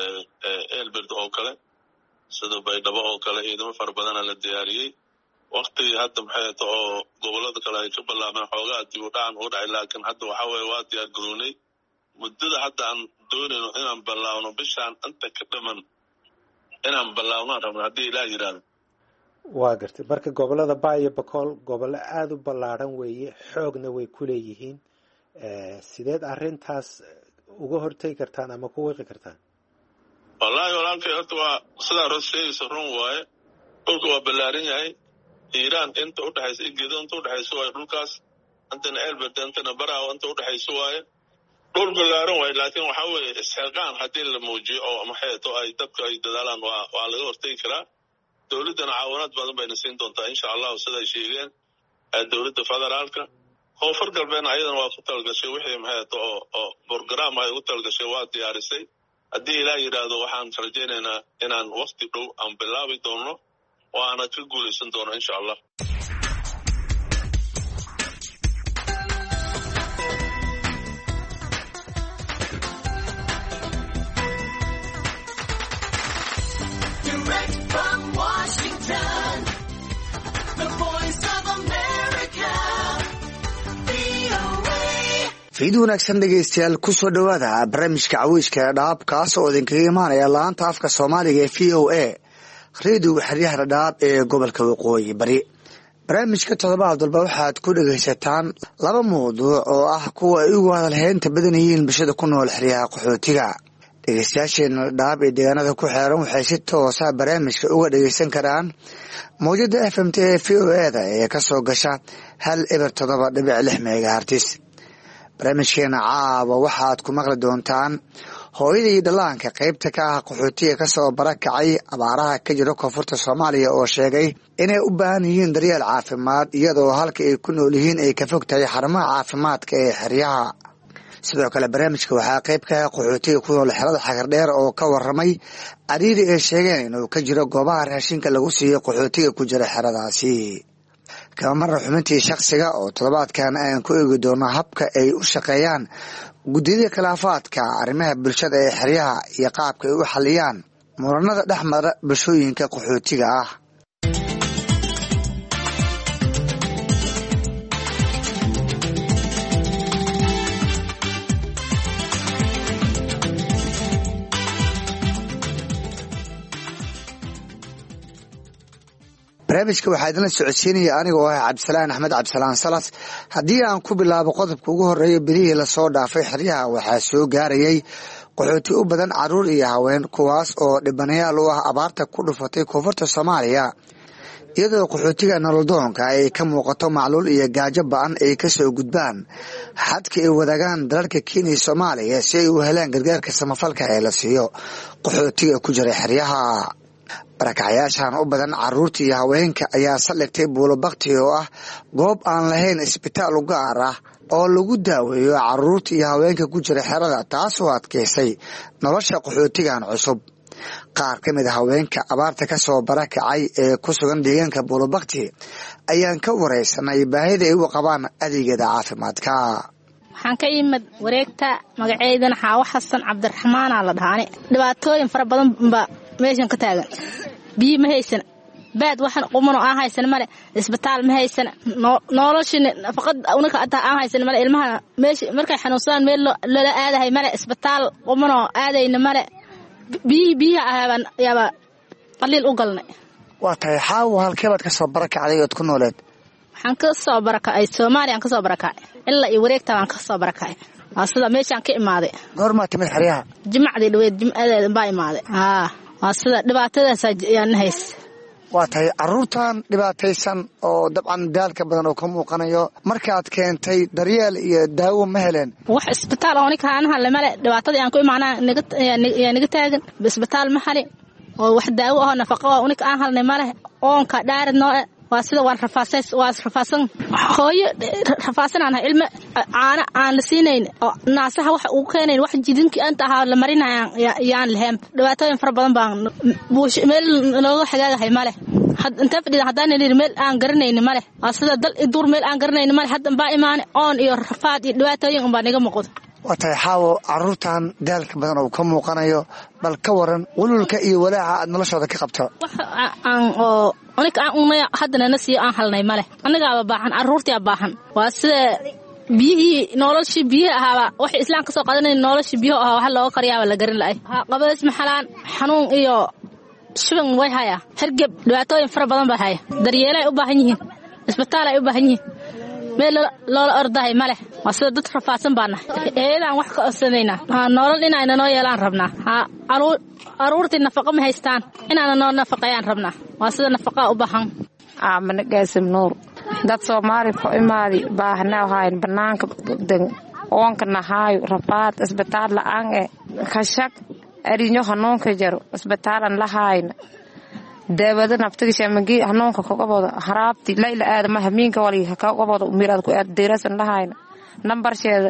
Elbert oo kale sida Baydhabo oo kale ciidamo fara badan la diyaariyay. waqti hadda maxay tahay oo gobolada kale ay ka bilaabeen xoogaa dib u dhacan u dhacay laakiin hadda waxa weeye waa diyaar garownay muddada hadda aan doonayno inaan bilaawno bishaan inta ka dhaman inaan bilaawno rabno haddii ilaa yiraahdo. waa gartay marka gobolada Baay iyo Bakool gobollo aad u ballaaran weeye xoogna way ku leeyihiin sideed arrintaas uga hortay kartaan ama ku wiqi kartaan? wallaahi walaalkay horta waa sidaa roosheeyaysa run waaye dhulka waa ballaaran yahay Iiraan inta u dhaxaysa Gedo inta u dhaxaysa waaye dhulkaas intana Elbert intana Baraawo inta u dhaxaysa waaye dhul ballaaran waaye laakiin waxa weeye isxilqaan haddii la muujiyo oo maxay tahay ay dadka ay dadaalaan waa waa laga hortagi karaa. dowladana caawinaad badan bayna siin doontaa insha Allah sida ay sheegeen dowladda federaalka. Koonfur Galbeed ayadana waa ku talgashay wixii maxay tahay oo oo program ay u talgashay waa diyaarisay. haddii ilaa yiraahdo waxaan rajaynaynaa inaan waqti dhow aan bilaabi doono waana ka guuleysan doono insha Allah. fiid wanaagsan dhegaystayaal ku soo dhawaada barnaamijka caweyska dhaab kaas oo idinkaga imaanaya laanta afka Soomaaliga ee V O A radio xiriyaha dhaab ee gobolka Waqooyi Bari. barnaamijka toddobaad walba waxaad ku dhagaysataan laba mowduuc oo ah kuwa ay ugu hadalheynta badan yihiin bulshada ku nool xiriyaha qaxootiga. dhegaystayaasheena dhaab ee deegaanada ku xeeran waxay si toos ah barnaamijka uga dhagaysan karaan mowjada F M T ee V O A da ee ka soo gasha hal eber toddoba dhibic lix megahertz. barnaamijkeena caawa waxaad ku maqli doontaan hooyadii dhalaanka qaybta ka ah qaxootiga ka soo barakacay abaaraha ka jira koonfurta Soomaaliya oo sheegay inay u baahan yihiin daryeel caafimaad iyadoo halka ay ku nool yihiin ay ka fog tahay xarumaha caafimaadka ee xeryaha. sidoo kale barnaamijka waxaa qayb ka ah qaxootiga ku nool xerada Xagardheer oo ka waramay ariiri ay sheegeen inuu ka jiro goobaha raashinka lagu siiyo qaxootiga ku jira xeradaasi. kama marna xubintii shakhsiga oo toddobaadkan aan ku eegi doono habka ay u shaqeeyaan guddiyada khilaafaadka arrimaha bulshada ee xeryaha iyo qaabka ay u xaliyaan muranada dhex mara bulshooyinka qaxootiga ah. barnaamijka waxaa idinla socodsiinaya aniga oo ah Cabdisalaan Axmed Cabdisalaan Salas. haddii aan ku bilaabo qodobka ugu horeeya bilihii lasoo dhaafay xeryaha waxaa soo gaarayay qaxooti u badan caruur iyo haween kuwaas oo dhibanayaal u ah abaarta ku dhufatay koonfurta Soomaaliya iyadoo qaxootiga nolodoonka ay ka muuqato macluul iyo gaajo ba'an ay ka soo gudbaan xadka ay wadaagaan dalalka Kenya iyo Soomaaliya si ay u helaan gargaarka samafalka ee la siiyo qaxootiga ku jira xeryaha. barakacayaashan u badan caruurta iyo haweenka ayaa saldhigtay buulo bakti oo ah goob aan lahayn isbitaal u gaar ah oo lagu daaweeyo caruurta iyo haweenka ku jira xerada taasoo adkeysay nolosha qaxootigan cusub. qaar ka mid ah haweenka abaarta ka soo barakacay ee ku sugan deegaanka buulo bakti ayaan ka wareysanay baahida ay u qabaan adeegyada caafimaadka. waxaan ka imid wareegta magaceedana Xaawo Xasan Cabdiraxmaan la dhahaane dhibaatooyin fara badan ba meeshan ka taagan. biyo ma haysan baad waxan qumano aan haysan male isbitaal ma haysan noloshina faqad unaka ata aan haysan male ilmaha meesh markay xanuunsadaan meel la aadahay male isbitaal qumano aadayna male biyo biyo ahaban yaaba qalil u galnay. waa tahay Xaawo halkee baad ka soo barakacday oo ku nooleed? waxaan ka soo barakacay Soomaaliya ka soo barakacay ilaa iyo wareegta aan ka soo barakacay asada meeshan ka imaaday. goorma timid xeryaha? jimacdii dhaweed jimcadeeda baa imaaday. haa asada dhibaatadaas ayaan hays. waa tahay caruurtan dhibaataysan oo dabcan daalka badan oo ka muuqanayo markaad keentay daryeel iyo daawo ma heleen? wax isbitaal oo ninka aan hal male dhibaatadii aan ku imaanaa naga naga taagan isbitaal ma hali oo wax daawo ah nafaqo oo ninka aan halnay male oonka dhaarid noo waa sida waan rafaasay waa rafaasan hooyo rafaasan aan ilmo caana aan la siinayn oo naasaha wax uu keenay wax jidinki anta ahaa la marinayaan yaan lahayn dhibaatooyin fara badan baan buush meel looga xagaagahay male had inta fadhida hadaan leeyahay meel aan garanaynin male waa sida dal idur meel aan garanaynin male hadda baa imaan oon iyo rafaad iyo dhibaatooyin baa naga muuqdo. waa tahay Xaawo caruurtan daalka badan oo ka muuqanayo bal ka waran walulka iyo walaaca aad noloshooda ka qabto? aan oo aniga aan unay hadana nasiyo aan halnay male aniga baahan caruurtii baahan waa sida biyihii noloshii biyo ahaaba wax islaan ka soo qaadanay noloshii biyo ah waxa loo qariyaa la garin laay qabays maxalaan xanuun iyo shuban way haya hargab dhibaatooyin fara badan baa haya daryeelay u baahan yihiin isbitaal ay u baahan yihiin meel loo ordahay male waa sida dad rafaasan baana eedaan wax ka sameeyna nolol inayna noo yeelaan rabnaa caruurtii nafaqo ma haystaan inaana noo nafaqayaan rabnaa waa sida nafaqa u baahan. aamana gaasim nuur dad Soomaali ku imaadi baahna hayn banaanka dan oonka nahaayo rafaad isbitaal la'aan ee khashab arinyo hanuunka jaro isbitaalan la hayn daawada naftigiisa magi hanuunka ka qabado haraabti layla aadama hamiinka wali ka qabado mirad ku aad deerasan la hayn number sheeda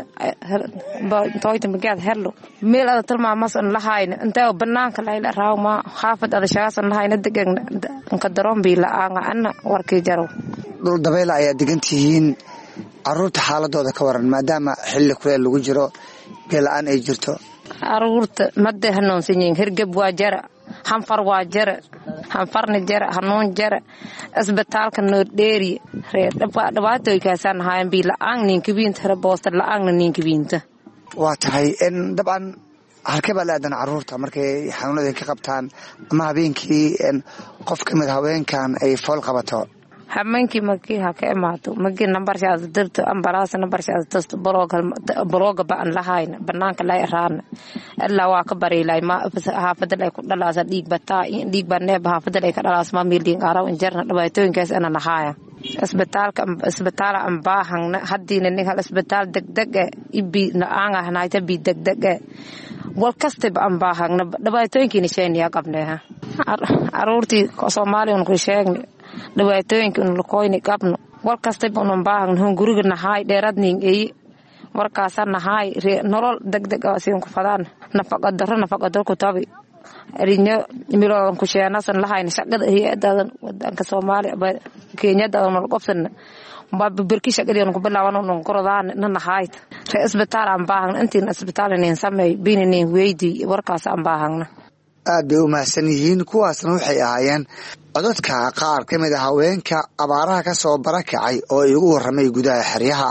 toyta magaad hello meel aad tilmaamaysan la hayn inta banaanka layla raawma xaafad aad shaqasan la hayn degan ka daroon bi la aan ana warkii jaro dul dabayl ay degantihiin caruurta xaaladooda ka waran maadaama xilli kuleel lagu jiro beelaan ay jirto. caruurta madda hanuunsan yihiin hirgab waa jara hanfar waa jara hanfarni jara hanuun jara isbitaalka noo dheeri reer dhibaatooyinkaasaan ahaayeen bii la-aan ninkabiinta hore boosta la-aanna ninkabiinta waa tahay dabcan halkee baa la aadan caruurta markay xanuunada ka qabtaan ama habeenkii qof ka mid haweenkan ay fool qabato habeenkii markii ha ka imaato markii nambarshaada dirto ambalaas nambarshaada tasto balooga baan lahayn banaanka la raana ilaa waa ka bariilay ma haafada ay ku dhalaasa dhiig bataa dhiig baa neeb haafada ay ka dhalaas ma miilin araw injarna dhibaatooyinkaas ana lahaaya isbitaalka isbitaala aan baahana haddiina nin hal isbitaal degdeg ibi na aan ahnayta bi degdeg wal kasta aan baahana dhibaatooyinkiina sheeniya qabneha caruurtii Soomaaliya ku sheegni dhibaatooyinka in la qoyni qabno wal kasta baan baahana hun guriga nahay dheeradnin ay warkaas nahay nolol degdeg ah siin ku fadaan nafaqa darro nafaqa darro ku tabi ariño miloon ku sheenasan lahayn shaqada hay'adadan wadanka Soomaaliya Kenya dad ma qofsan ba birki shaqadeen ku bilaawan oo qorodaan nahay isbitaal aan baahan intiin isbitaal ineen sameey biineen weeydi warkaas aan baahana aad bay u mahadsan yihiin kuwaasna waxay ahaayeen codadka qaar ka mid ah haweenka abaaraha ka soo barakacay oo ay ugu warramay gudaha xeryaha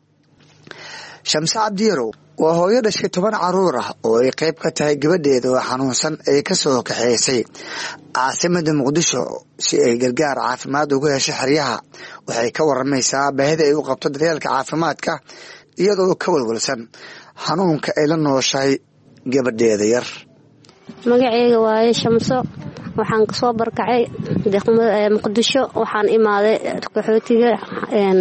Shamsa Abdiiro waa hooyo dhashay toban caruur ah oo ay qayb ka tahay gabadheeda oo xanuunsan ay ka soo kaxeysay caasimada Muqdisho si ay gargaar caafimaad ugu hesho xeryaha waxay ka warramaysaa baahida ay u qabto daryeelka caafimaadka iyadoo ka walwalsan xanuunka ay la nooshahay gabadheeda yar magacayga waaye Shamso waxaan ka soo barkacay Muqdisho waxaan imaaday qaxootiga een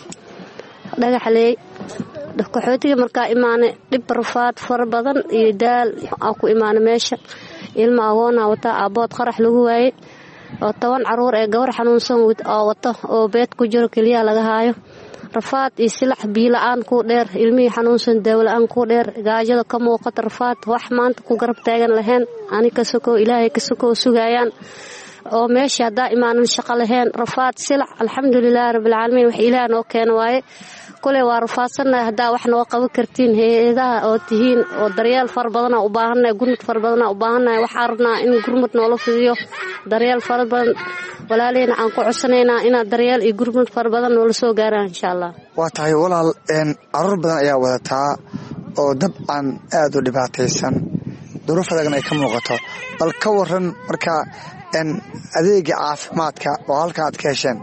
dhagaxley qaxootiga markaa imaanay dhib rafaad far badan iyo daal aan ku imaanay meesha ilma agoona wata abood qarax lagu waayay oo toban caruur ee gabar xanuunsan oo wata oo beed ku jiro kaliya laga haayo rafaad iyo silax biilaan ku dheer ilmihii xanuunsan dawlaan ku dheer gaajada ka muuqata rafaad wax maanta ku garab taagan lahayn aniga soo ilaahay ka soo sugayaan oo meesha hada imaanan shaqo lahayn rafaad silax alxamdulillaah rabbil caalamiin wax ilaahay noo keen waaye kule waa rafaadsanay hada wax noo qaban kartiin heedaha oo tihiin oo daryeel far badan u baahanay gurmud far badan u baahanay wax arnaa in gurmud noo la fidiyo daryeel far badan walaalina aan ku codsaneynaa in daryeel iyo gurmud far badan noo la soo gaaraan insha Allah waa tahay walaal een caruur badan ayaa wadataa oo dabcan aad u dhibaataysan duruufadana ay ka muuqato bal ka waran marka een adeega caafimaadka oo halka aad ka hesheen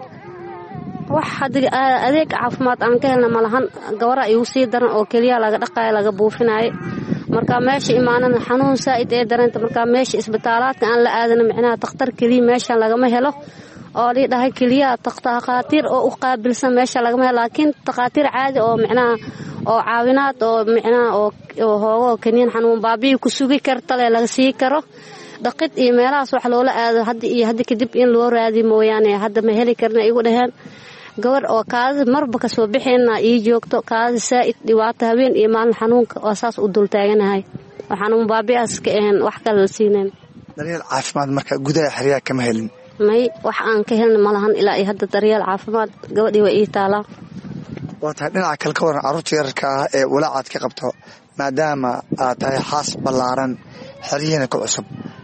wax adeeg caafimaad aan ka helna malahan gabara ay u sii daran oo kaliya laga dhaqay laga buufinaay marka meesha imaanana xanuun saaid ee dareenta marka meesha isbitaalaadka aan la aadan macnaha dhakhtar kaliya meesha laga ma helo oo li dhahay kaliya dhaqaatiir oo u qaabilsan meesha laga ma helo laakiin dhaqaatiir caadi oo macnaha oo caawinaad oo macnaha oo hoogo kaniin xanuun baabiyo ku sugi karta laga sii karo dhaqid iyo meelahaas wax loola aado hadda iyo hadda kadib in loo raadi mooyaane hadda ma heli karna igu dhahaan gabar oo kaadi marba ka soo bixina ii joogto kaadi saaid dhibaato habeen iyo maalin xanuunka oo saas u dul taaganahay waxaan u baabi'as ka ahayn wax kale siineen daryeel caafimaad marka gudaha xeryaha kama helin may wax aan ka helin malahan ilaa ay hadda daryeel caafimaad gabadhii way ii taalaa waa tahay dhinaca kale ka waran caruurta yararka ah ee walaacaad ka qabto maadaama aad tahay xaas ballaaran xeryahana ku cusub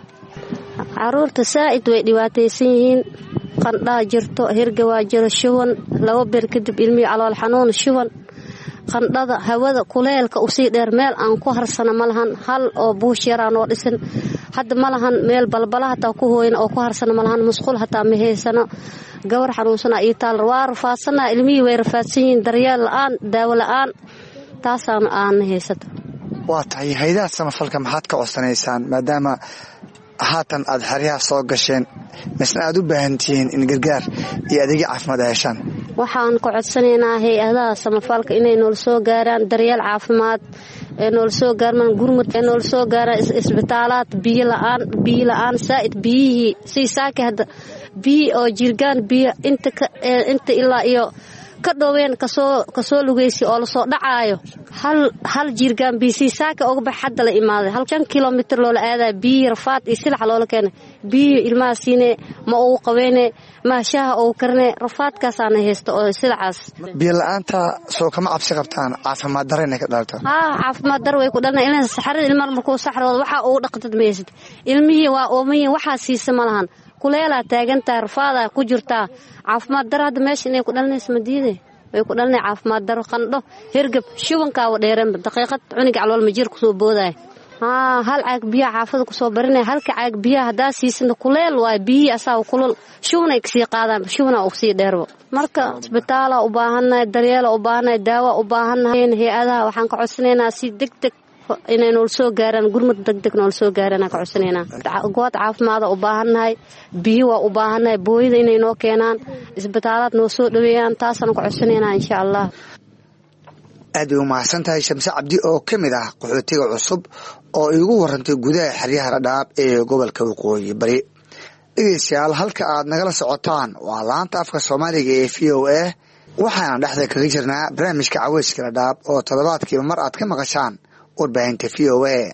caruurta saaid way dhibaataysan yihiin qandhaa jirto hirga waa jiro shuban laba bir kadib ilmihii calool xanuun shuban qandhada hawada kuleelka u sii dheer meel aan ku harsana malahan hal oo buush yaraan oo dhisan hadda malahan meel balbala hataa ku hooyna oo ku harsana malahan musqul hataa ma haysano gabar xanuunsana iyo taal waa rafaasana ilmihii way rafaadsan yihiin daryeel la'aan daawo la'aan taasaan aan haysato waa tahay hay'adaha samafalka maxaad ka codsanaysaan maadaama haatan aad xeryaha soo gasheen misna aad u baahan tihiin in gargaar iyo adeegyo caafimaad ay heshaan waxaan ku codsanaynaa hay'adaha samafalka inay nool soo gaaraan daryeel caafimaad ee nool soo gaarmaan gurmud ee nool soo gaaraan isbitaalaad biyo la'aan biyo la'aan saaid biyihii si saaka hadda biyo oo jirgaan biyo inta inta ilaa iyo ka dhoween kasoo kasoo lugeysi oo la soo dhacaayo hal hal jirgaan biisi saaka uga bax hadda la imaaday hal shan kilomitir loo la aaday biyo rafaad iyo silax loo keenay biyo ilmaha siine ma uu qabeene ma shaaha uu karne rafaadkaas aan haysto oo silaxaas biyo la'aanta soo kama cabsi qabtaan caafimaad darro inay ka dhalto ha caafimaad darro way ku dhalnaa ilmaha saxarada ilmaha markuu saxroodo waxa uu dhaqtad meesid ilmihii waa oomayin waxa siisa malahan kuleelaa taagantaa rafaadaa ku jirtaa caafimaad daro hadda meesha inay ku dhalinayso madiide way ku dhalinay caafimaad daro qandho hergab shubankaaba dheereenba daqiiqad cuniga calool majiir kusoo boodaya haa hal caag biyaha xaafada kusoo barinaya halka caag biyaha haddaa siisana kuleel waayo biyihii asaa kulul shubanay kasii qaadaan shubana ugsii dheerbo marka isbitaala u baahannahay daryeela u baahannahay daawa u baahannahay hay-adaha waxaan ka codsanaynaa si degdeg inay nool soo gaaraan gurmad degdeg nool soo gaaraan ka codsanaynaa good caafimaada u baahannahay biyo waa u baahannahay booyada inay noo keenaan isbitaalaad noo soo dhaweeyaan taasaan ka codsanaynaa insha allah aad bay u mahadsan tahay Shamse Cabdi oo ka mid ah qaxootiga cusub oo igu warantay gudaha xeryaha Dhadhaab ee gobolka Waqooyi Bari dhegeystayaal halka aad nagala socotaan waa laanta afka Soomaaliga ee V O A waxaan dhexda kaga jirnaa barnaamijka Caweyska Dhadhaab oo toddobaadkiiba mar aad ka maqashaan warbaahinta V O A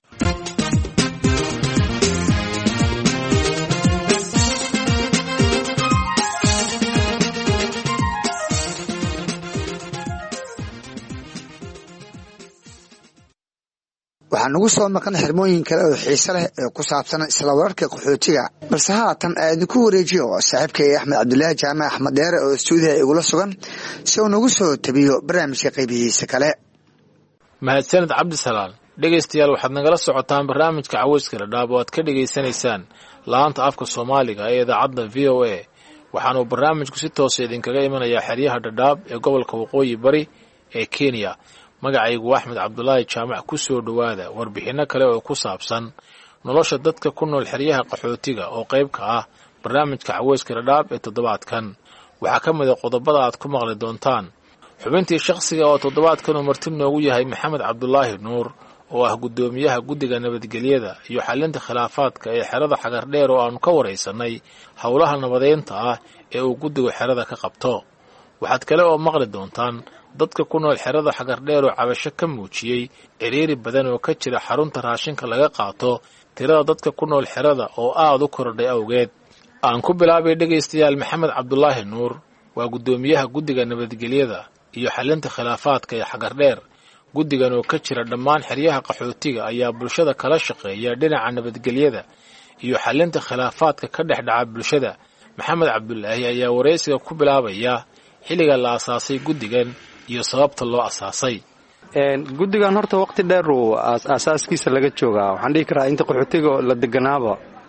waxaan nagu soo maqan xirmooyin kale oo xiiso leh ee ku saabsan isla wararka qaxootiga balse haatan aad ku wareejiyo saaxiibkay Axmed Cabdullaahi Jaamac Axmed Dheere oo stuudiga igula sugan si uu nagu soo tabiyo barnaamijka qaybihiisa kale mahadsanid Cabdisalaam dhegeystayaal waxaad nagala socotaan barnaamijka Caweyska Dhadhaab oo aad ka dhageysanaysaan laanta afka Soomaaliga ee idaacadda V O A waxaanu barnaamijku si toos ah idinkaga imanayaa xeryaha Dhadhaab ee gobolka Waqooyi Bari ee Kenya magacaygu Axmed Cabdullaahi Jaamac ku soo dhawaada warbixino kale oo ku saabsan nolosha dadka ku nool xeryaha qaxootiga oo qayb ka ah barnaamijka Caweyska Dhadhaab ee toddobaadkan waxaa ka mid ah qodobada aad ku maqli doontaan xubintii shakhsiga oo toddobaadkan uu marti noogu yahay Maxamed Cabdulaahi Nuur oo ah gudoomiyaha guddiga nabadgelyada iyo xalinta khilaafaadka ee xerada Xagardheer oo aanu ka wareysanay howlaha nabadeynta ah ee uu guddiga xerada ka qabto waxaad kale oo maqli doontaan dadka ku nool xerada Xagardheer oo cabasho ka muujiyay ciriiri badan oo ka jira xarunta raashinka laga qaato tirada dadka ku nool xerada oo aad u kordhay awgeed aan ku bilaabay dhegeystayaal Maxamed Cabdulaahi Nuur waa gudoomiyaha guddiga nabadgelyada iyo xalinta khilaafaadka ee Xagardheer guddigan oo ka jira dhammaan xeryaha qaxootiga ayaa bulshada kala shaqeeya dhinaca nabadgelyada iyo xalinta khilaafaadka ka dhex dhaca bulshada Maxamed Cabdulaahi ayaa wareysiga ku bilaabaya xilliga la asaasay guddigan iyo sababta loo asaasay guddigan horta waqti dheer uu asaaskiisa laga joogaa waxaan dhihi karaa inta qaxootiga la deganaaba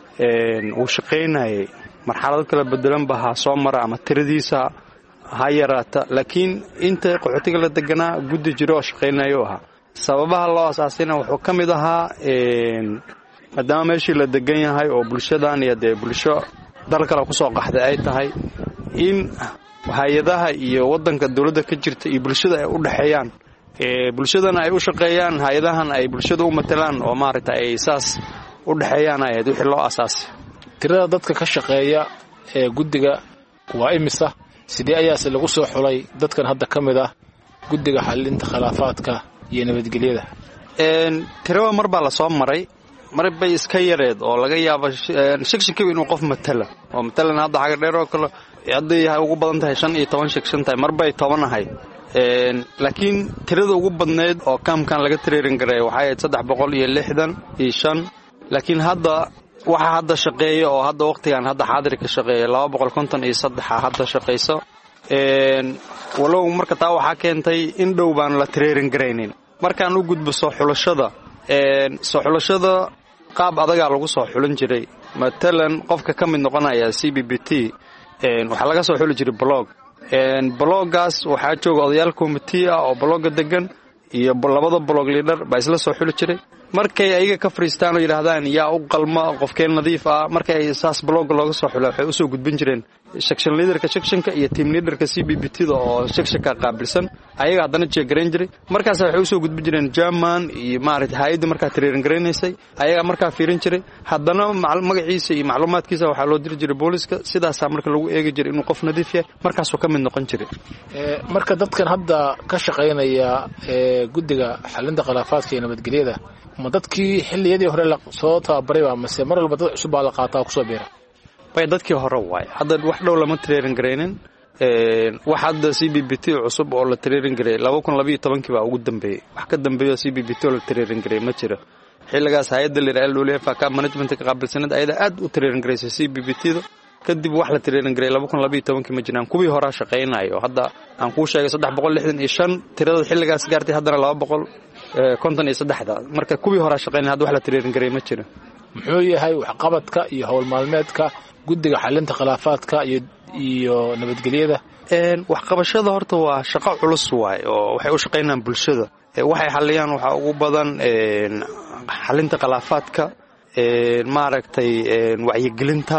uu shaqaynayay marxalado kala bedelan ba ha soo mara ama tiradiisa ha yaraata laakiin inta qaxootiga la deganaa guddi jiro oo shaqaynayo ahaa sababaha loo asaasayna wuxuu ka mid ahaa maadaama meeshii la degan yahay oo bulshadan iyo dee bulsho dal kale kusoo qaxday ay tahay in hay-adaha iyo wadanka dawladda ka jirta iyo bulshada ay u dhaxeeyaan bulshadana ay u shaqeeyaan hay-adahan ay bulshada u matalaan oo maaragtay ay saas u dhaxeeyaan ayayd wixii loo asaasay tirada dadka ka shaqeeya ee guddiga waa imisa sidee ayaase lagu soo xulay dadkan hadda ka mid ah guddiga xalinta khilaafaadka iyo nabadgelyada tiraba mar baa la soo maray mar bay iska yareed oo laga yaabo shakshikiiba inuu qof matala oo matalan hadda Xagardheer oo kale hadday yahay ugu badan tahay shan iyo toban shakshan tahay mar bay toban ahay laakiin tirada ugu badneed oo kaamkan laga tireerin garay waxay ahayd saddex boqol iyo lixdan iyo shan laakiin hadda waxa hadda shaqeeya oo hadda waqtigan hadda xaadirka shaqeeya laba boqol konton iyo saddex hadda shaqeyso walow marka taa waxaa keentay in dhow baan la tireerin garaynin markaan u gudbo soo xulashada soo xulashada qaab adagaa lagu soo xulin jiray matalan qofka ka mid noqonaya C B B T waxaa laga soo xuli jiray blog bloggaas waxaa jooga odayaal committee ah oo blogga degan iyo labada blog leader baa isla soo xuli jiray markay ayaga ka fariistaan oo yiraahdaan yaa u qalma qofkeen nadiif ah markay saas blog looga soo xulo waxay u soo gudbin jireen section leaderka sectionka iyo team leaderka C B B T da oo sectionka qaabilsan ayaga hadana jeegareyn jiray markaas waxay u soo gudbin jireen German iyo maaragtay hay'adda markaa tireerin gareynaysay ayaga markaa fiirin jiray hadana magaciisa iyo macluumaadkiisa waxaa loo diri jiray booliska sidaas marka lagu eegi jiray inuu qof nadiif yahay markaas uu ka mid noqon jiray ee marka dadkan hadda ka shaqeynaya ee guddiga xalinta khilaafaadka iyo nabadgelyada ma dadkii xilliyadii hore la soo tababaray waa mase mar walba dad cusub baa la qaataa ku soo biira bay dadkii hore waay hadda wax dhow lama tireerin gareynin ee wax hadda C B B T cusub oo la tireerin garay laba kun iyo laba iyo toban baa ugu dambeeyay wax ka dambeeyo C B B T oo la tireerin garay ma jiro xilligaas hay-adda la yidhaha L W F ka management ka qaabilsanad ayada aad u training gareysay C B B T-da kadib wax la training gareey laba kun laba iyo toban ma jiraan kuwii hore shaqeynayo hadda aan ku sheegay saddex boqol lixdan iyo shan tirada xilligaas gaartay haddana laba boqol konton iyo saddex marka kuwii hore shaqeynay hadda wax la training gareey ma jiro muxuu yahay waxqabadka iyo hawl maalmeedka guddiga xalinta khilaafaadka iyo iyo nabadgelyada een wax qabashada horta waa shaqo culus waay oo waxay u shaqeynayaan bulshada waxay xaliyaan waxa ugu badan een xalinta khilaafaadka een maaragtay een wacyigelinta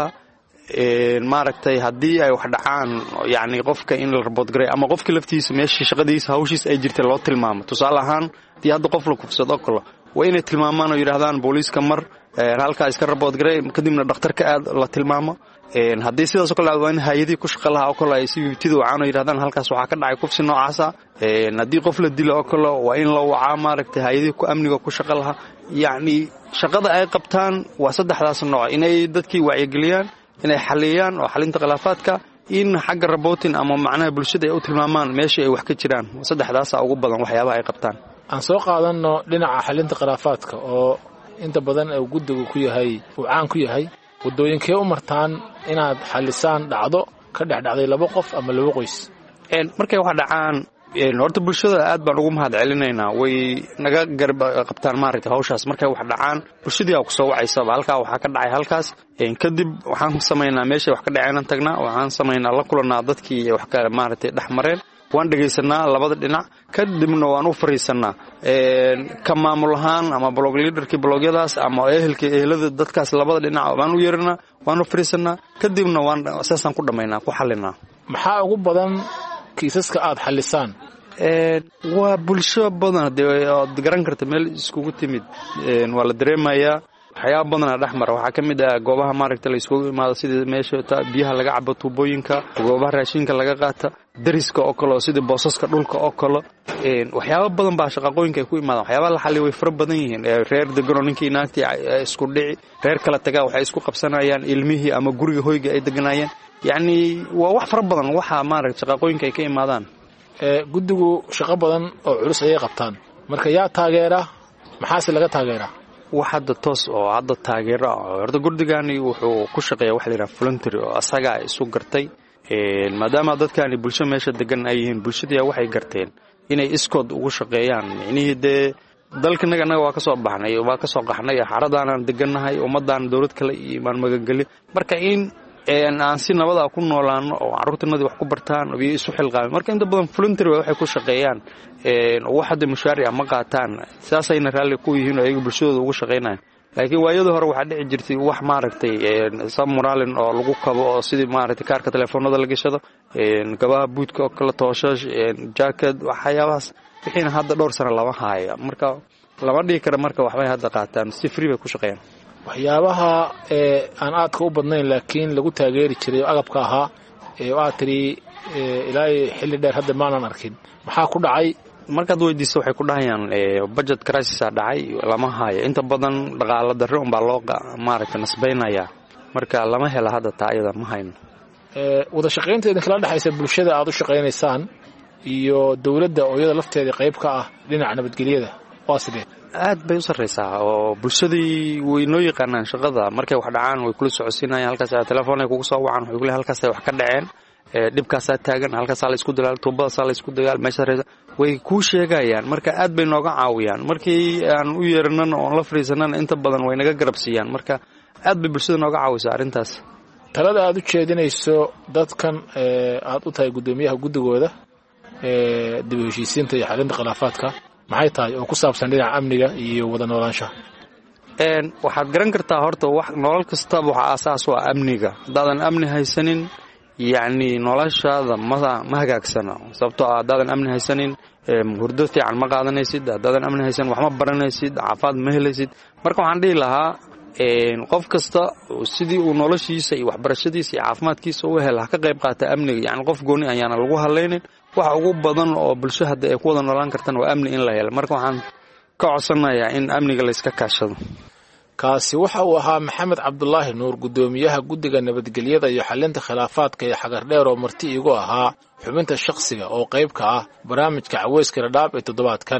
een maaragtay hadii ay wax dhacaan yaani qofka in la report gareeyo ama qofka laftiisa meeshii shaqadiisa hawshiisa ay jirtay loo tilmaamo tusaale ahaan tii hadda qof la kufsado kale waa inay tilmaamaan oo yiraahdaan booliiska mar halka iska report gareey kadibna dhakhtarka aad la tilmaamo een hadii sidaas oo kale aad waan hay'adii ku shaqo lahaa oo kale ay C B T-da wacaan oo yiraahdaan halkaas waxa ka dhacay kufsi noocaas ah een hadii qof la dilo oo kale waa in la wacaa maaragtay hay'adii ku amniga ku shaqo lahaa yaani shaqada ay qabtaan waa saddexdaas nooc inay dadkii wacyigeliyaan inay xaliyaan oo xalinta khilaafaadka in xagga reporting ama macnaha bulshada ay u tilmaamaan meesha ay wax ka jiraan saddexdaas ugu badan waxyaabaha ay qabtaan aan soo qaadano dhinaca xalinta khilaafaadka oo inta badan uu guddigu ku yahay uu caan ku yahay wadooyinkee u martaan inaad xalisaan dhacdo ka dhexdhacday laba qof ama laba qoys een markay wax dhacaan een horta bulshada aad baan ugu mahad celinaynaa way naga garab qabtaan maaragtay hawshaas markay wax dhacaan bulshada ku soo wacaysa halka waxa ka dhacay halkaas een kadib waxaan sameeynaa meesha wax ka dhacayna tagnaa waxaan sameeynaa la kulanaa dadkii wax ka maaragtay dhaxmareen waan dhageysanaa labada dhinac kadibna waan u fariisanaa een ka maamul ahaan ama blog leaderkii blogyadaas ama ehelkii ehelada dadkaas labada dhinac waan u yeernaa waan u fariisanaa kadibna waan asaasan ku dhameynaa ku xalinaa maxaa ugu badan kiisaska aad xalisaan een waa bulsho badan de garan karta meel iskugu timid een waa la dareemayaa waxyaabo badan dhaxmar waxa kamid ah goobaha maaragtay la isku imaado sida meesha biyaha laga cabo tuubooyinka goobaha raashinka laga qaata dariska oo kale sida boosaska dhulka oo kale een waxyaabo badan baa shaqooyinka ku imaadaan waxyaabo la xaliyay way fara badan yihiin reer degan ninkii naagtii isku dhici reer kala tagaa waxay isku qabsanayaan ilmihii ama guriga hoyga ay deganayeen yaani waa wax fara badan waxa maaragtay shaqooyinka ay ka imaadaan ee guddigu shaqo badan oo culus ay qabtaan marka yaa taageera maxaa laga taageeraa wax hadda toos oo hadda taageero horta gurdigani wuxuu ku shaqeeyaa wax la yiraahdo voluntary oo asaga isu gartay ee maadaama dadkani bulsho meesha degan ay yihiin bulshada waxay garteen inay iskood ugu shaqeeyaan inay de dalkanaga anaga waa ka soo baxnay waa ka soo qaxnay xaradaan deganahay ummadaan dawlad kale iimaan magagali marka in een aan si nabad ah ku noolaano oo carruurtooda wax ku bartaan oo isu xilqaamay marka inta badan voluntary waxay ku shaqeeyaan een waxda mushaaric ma qaataan saasayna raalli ku yihiin oo ay bulshadooda ugu shaqeynayaan laakiin waayada hore waxa dhici jirtay wax maaragtay een sab moraalin oo lagu kabo oo sidii maaragtay kaarka telefoonada la gashado een gabaha buudka oo kala tooshash een jacket waxyaabahaas wixii hadda dhowr sano lama haayo marka lama dhigi karo marka waxbay hadda qaataan si free bay ku shaqeeyaan waxyaabaha ee aan aadka u badnayn laakiin lagu taageeri jiray agabka ahaa ee waa tiri ilaa xilli dheer hadda maanan arkin maxaa ku dhacay markaad weydiiso waxay ku dhahayaan budget crisis dhacay lama haayo inta badan dhaqaale darro un baa loo maaragtay nasbeynaya marka lama helo hadda taayada ma hayno ee wada shaqaynteeda kala dhaxaysa bulshada aad u shaqaynaysaan iyo dawladda oo iyada lafteeda qayb ka ah dhinaca nabadgelyada waa sidee aad bay u sareysaa oo bulshadii way noo yaqaanaan shaqada markay wax dhacaan way kula socodsiinayaan halkaas telefoon ay kugu soo wacaan waxay kula halkaas wax ka dhaceen ee dhibkaas taagan halkaas la isku dagaal tuubada la isku dagaal meesha way ku sheegayaan marka aad bay nooga caawiyaan markii aan u yeernana oo la fariisanana inta badan way naga garabsiiyaan marka aad bay bulshada nooga caawisaa arintaas talada aad u jeedinayso dadkan ee aad u tahay gudoomiyaha guddigooda ee dib u heshiisiinta iyo xalinta khilaafaadka maxay tahay oo ku saabsan dhinaca amniga iyo wada noolaanshaha een waxaad garan kartaa horta wax nolol kasta waxa asaas waa amniga dadaan amni haysanin yaani noloshaada ma ma hagaagsana sababtoo ah dadaan amni haysanin hurdo fiican ma qaadanaysid dadaan amni haysan wax ma baranaysid caafimaad ma helaysid marka waxaan dhihi lahaa een qof kasta sidii uu noloshiisa iyo waxbarashadiisa iyo caafimaadkiisa u helo ka qayb qaata amniga yaani qof gooni ayaana lagu halaynin waxa ugu badan oo bulshada hadda ay ku wada noolaan kartaan waa amni in la helo marka waxaan ka codsanayaa in amniga la iska kaashado kaasi waxa uu ahaa maxamed cabdulaahi nuur gudoomiyaha guddiga nabadgelyada iyo xalinta khilaafaadka ee xagar dheer oo marti iigu ahaa xubinta shakhsiga oo qayb ka ah barnaamijka caweyska dhadhaab ee toddobaadkan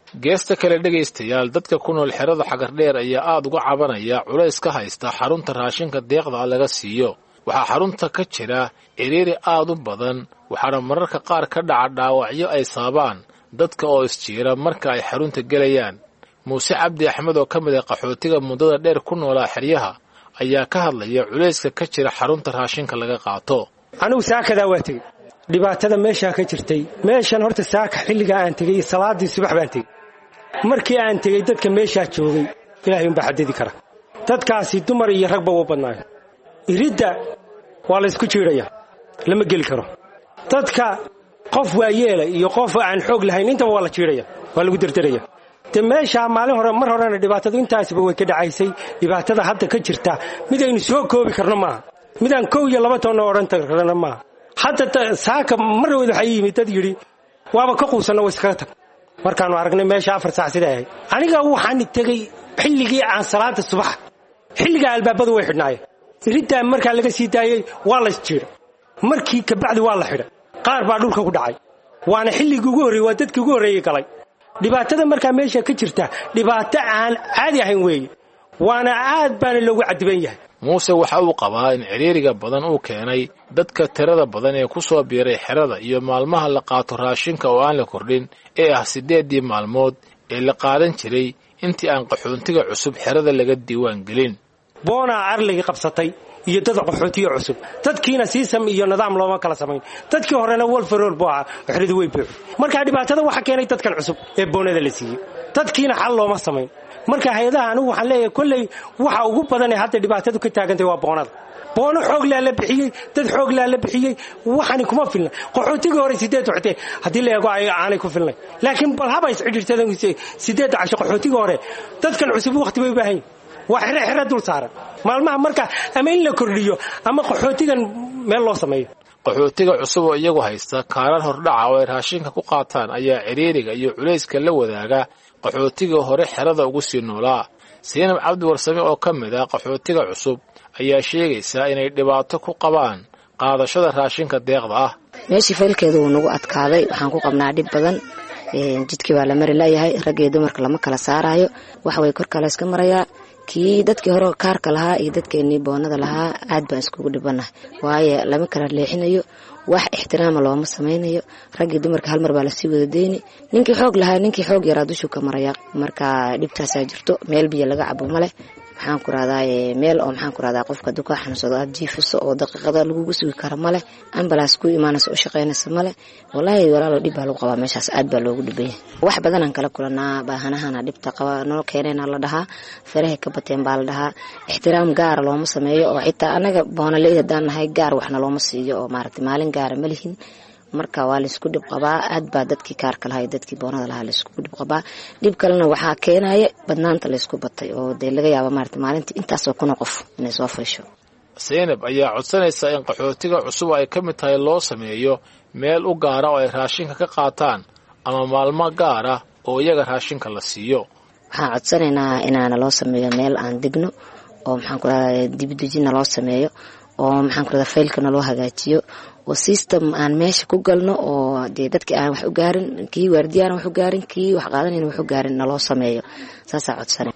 geesta kale dhegaystayaal dadka ku nool xerada xagardheer ayaa aad uga cabanaya culays ka haysta xarunta raashinka deeqda laga siiyo waxaa xarunta ka jira ciriiri aad u badan waxaana mararka qaar ka dhaca dhaawacyo ay saabaan dadka oo isjiira marka ay xarunta gelayaan muuse cabdi axmed oo ka mid ah qaxootiga muddada dheer ku noolaa xeryaha ayaa ka hadlaya culayska ka jira xarunta raashinka laga qaato anigu saakadaa waa tegey dhibaatada meeshaa ka jirtay meeshan horta saaka xilligaa aan tegey salaadii subax baan tegey markii aan tegey dadka meeshaa joogay ilaahay unbaa xadidi kara dadkaasi dumar iyo ragba u badnaayo iridda waa laysku jiidhaya lama geli karo dadka qof waayeela iyo qof aan xoog lahayn intaba waa la jiidhaya waa lagu derderaya de meeshaa maalin hore mar horena dhibaatadu intaasba way ka dhacaysay dhibaatada hadda ka jirta mid aynu soo koobi karno maaha midaan kow iyo laba toonna odhan karna maaha hadda saaka marwad waxaa yimid dad yidhi waaba ka quusanna wa iskaga tag markaannu aragnay meesha afar saac siday ahayd aniga waxaan tegey xilligii aan salaada subax xilligaa albaabadu way xidhnaayeen iriddaa markaa laga sii daayey waa lays jiidha markii kabacdi waa la xidhay qaar baa dhulka ku dhacay waana xilligii ugu horreeyey waa dadkii ugu horreeyey galay dhibaatada markaa meesha ka jirta dhibaato aan caadi ahayn weeye waana aad baana loogu cadiban yahay muuse waxa uu qabaa in ciriiriga badan uu keenay dadka tirada badan ee ku soo biiray xerada iyo maalmaha la qaato raashinka oo aan la kordhin ee ah siddeeddii maalmood ee la qaadan jiray intii aan qaxoontiga cusub xerada laga diiwaan gelin boonaa arligii qabsatay iyo dad qaxootiga cusub dadkiina siisam iyo nidaam looma kala samayn dadkii horena wolfarool buu ahaa xeradu way buuxi markaa dhibaatada waxa keenay dadkan cusub ee boonada la siiyey dadkiina xal looma samayn marka hay-adaha anigu waxaan leeyahay kolley waxa ugu badan ee hadda dhibaatadu ka taagantay waa boonada boono xooglaa la bixiyey dad xooglaa la bixiyey waxani kuma filna qaxootigii hore sideed waxtee haddii la eego aanay ku filnay laakiin bal haba iscidhirtada sideedda casho qaxootigii hore dadkan cusub waqti bay u baahan yihin waa xere xere dul saaran maalmaha marka ama in la kordhiyo ama qaxootigan meel loo sameeyo qaxootiga cusub oo iyagu haysta kaarar hordhaca oo ay raashinka ku qaataan ayaa ciriiriga iyo culayska la wadaaga qaxootigii hore xerada ugu sii noolaa siinab cabdi warsame oo ka mid ah qaxootiga cusub ayaa sheegaysaa inay dhibaato ku qabaan qaadashada raashinka deeqda ah meeshii faylkeedu wuu nagu adkaaday waxaan ku qabnaa dhib badan jidkii baa la mari layahay ragga iyo dumarka lama kala saaraayo waxaway korka la iska marayaa kii dadkii hore kaarka lahaa iyo dadkeennii boonada lahaa aad baan iskugu dhibanahay waayo lama kala leexinayo wax ixtiraama looma samaynayo raggii dumarka hal mar baa lasii wada deyni ninkii xoog lahaa ninkii xoog yaraa dushuu ka maraya marka dhibtaasaa jirto meel biyo laga cabo maleh maxaan ku rahdaa meel oo maxaan ku rahdaa qofka duka xanuunsado aad jiifiso oo daqiiqada lagugu sugi kara maleh ambalaas ku imaanaysa u shaqaynaysa maleh wallaahi walaalo dhib baa lagu qabaa meeshaas aad baa loogu dhibaya wax badanaan kala kulanaa baahanahana dhibta qaba noo keenayna la dhahaa farahay ka bateen baa la dhahaa ixtiraam gaara looma sameeyo oo xitaa anaga boonaley haddaan nahay gaar waxna looma siiyo oo maaragtay maalin gaara ma lihin marka waa laysku dhib qabaa aad baa dadkii kaarka lahaa iyo dadkii boonada lahaa laysku dhib qabaa dhib kalena waxaa keenaya badnaanta laysku batay oo dee laga yaaba maarata maalintii intaasoo kuna qof inay soo faysho saynab ayaa codsanaysaa in qaxootiga cusub ay ka mid tahay loo sameeyo meel u gaara oo ay raashinka ka qaataan ama maalmo gaara oo iyaga raashinka la siiyo waxaan codsanaynaa inaana loo sameeyo meel aan degno oo maxaan ku rahdaa dibidejina loo sameeyo oo maxaan ku rahdaa faylkana loo hagaajiyo oo system aan meesha ku galno oo dee dadkii aan wax u gaarin kii waardiyaan wax u gaarin kii wax qaadanayna wax u gaarin na loo sameeyo saasaa codsanay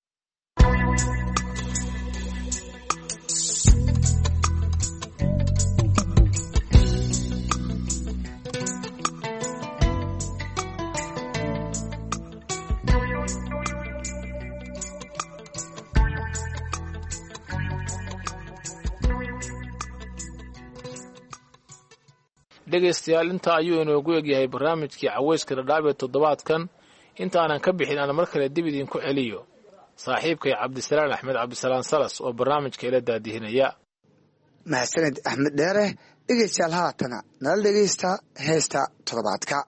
dhegaystayaal inta ayuu inoogu egyahay barnaamijkii caweyska dhadhaab ee toddobaadkan intaanan ka bixin aan mar kale dib idinku celiyo saaxiibkay cabdisalaan axmed cabdisalaan salas oo barnaamijka ila daadihinaya mahadsaned axmed dheere dhegaystayaal haatana nala dhegaysta heesta toddobaadka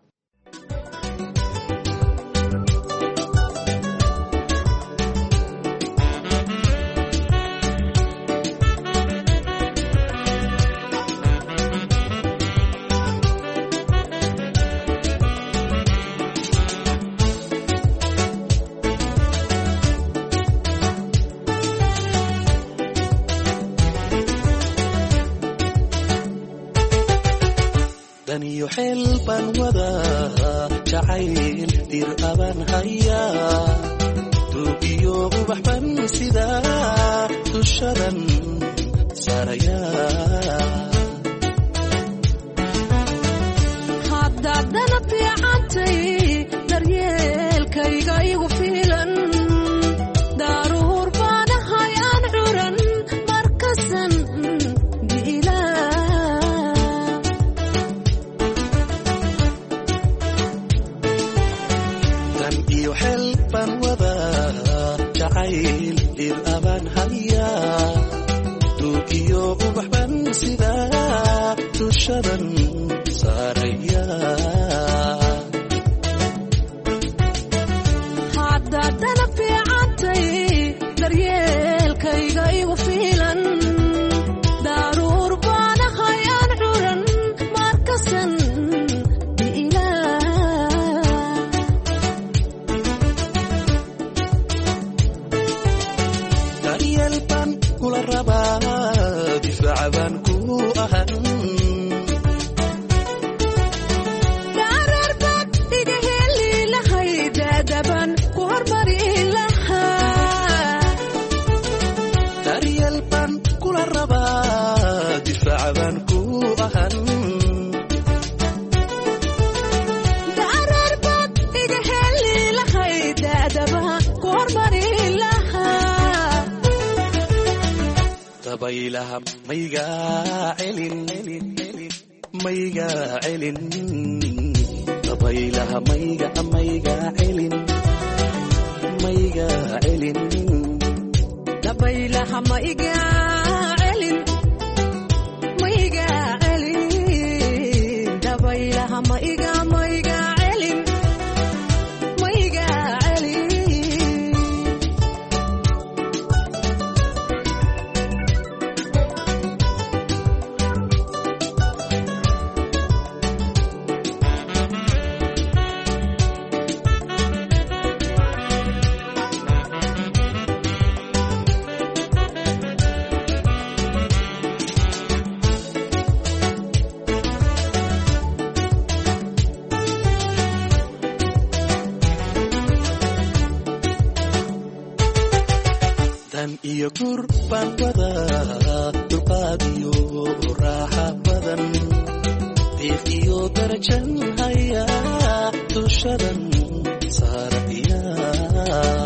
daniyo xeel baan wadaa jacayl dir abaan hayaa duugiyo ubax baan sidaa dushadan saarayaa haddaadana fiicantay daryeelkayga igu fiilan daaruur baanahay aan curan markasan dan iyo xel baan wadaa jacayl dir abaan hayaa duugiyo ubax baan sidaa dushadan haddaadana fiicantay daryeelkayga igu fiilan daaruur baanahay aan curan markasan daryeel baan kula rabaa difaaca baan ku ahan daryeel baan kula rabaa difaaca baan ku ahan dareerbaad iga heli lahay daadaba ku hormari lahaa dabaylaha maygaa celin maygaa celin dabaylaha mayga maygaa celin maygaa celin dabaylaha ma iga celin ma iga celin dabaylaha ma iga ma iga celin ma iga celin iyo gur baan wadaa dulqaad iyo raaxa badan diiq iyo darajan hayaa dushadan saarayaa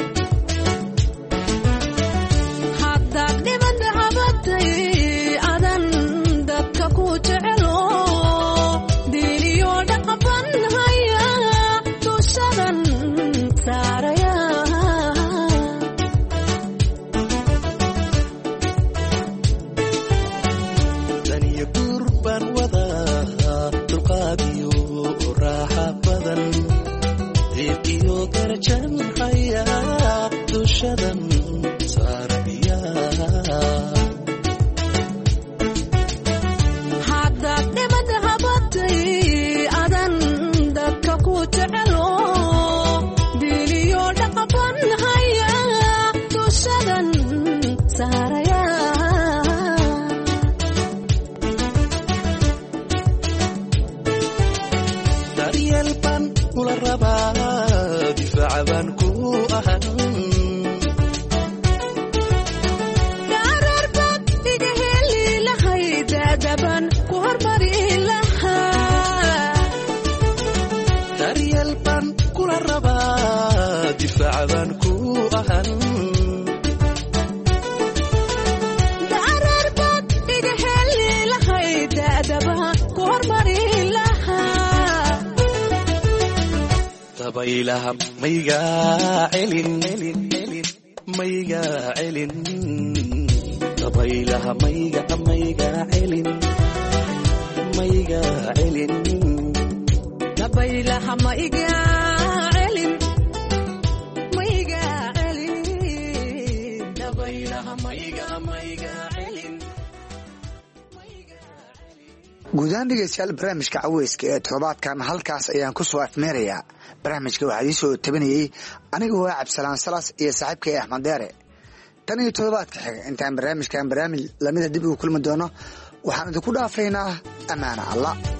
haddaad dhibada habatay adan dadka ku jecelo diiniyo dhaqaban hayaa dushadan saaraya haddaad dhibada habatay adan dadka ku jecelo diiniyo dhaqaban hayaa dushadan saaraya daryeel baan kula rabaa difaaca baan ku ahan dareerbaad iga heli lahay daadaban ku hormari lahaa daryeel baan kula rabaa difaaca baan ku ahan dareerbaad iga heli lahay daadaba ku hormari lahaa dabaylaha maygaa celin maygaa celin dabaylaha mayga maygaa celin maygaa celin dabaylaha ma iga celin ma iga celin dabaylaha ma iga ma iga celin guud ahaan dhegeystayaal barnaamijka caweyska ee toddobaadkan halkaas ayaan ku soo afmeerayaa barnaamijka waxaa idiin soo tabinayey aniga waa cabdisalaan salas iyo saaxiibkay axmed deere tan iyo toddobaadka xiga intaan barnaamijkan barnaamij lamida dib ugu kulmi doono waxaan idinku dhaafaynaa ammaana allah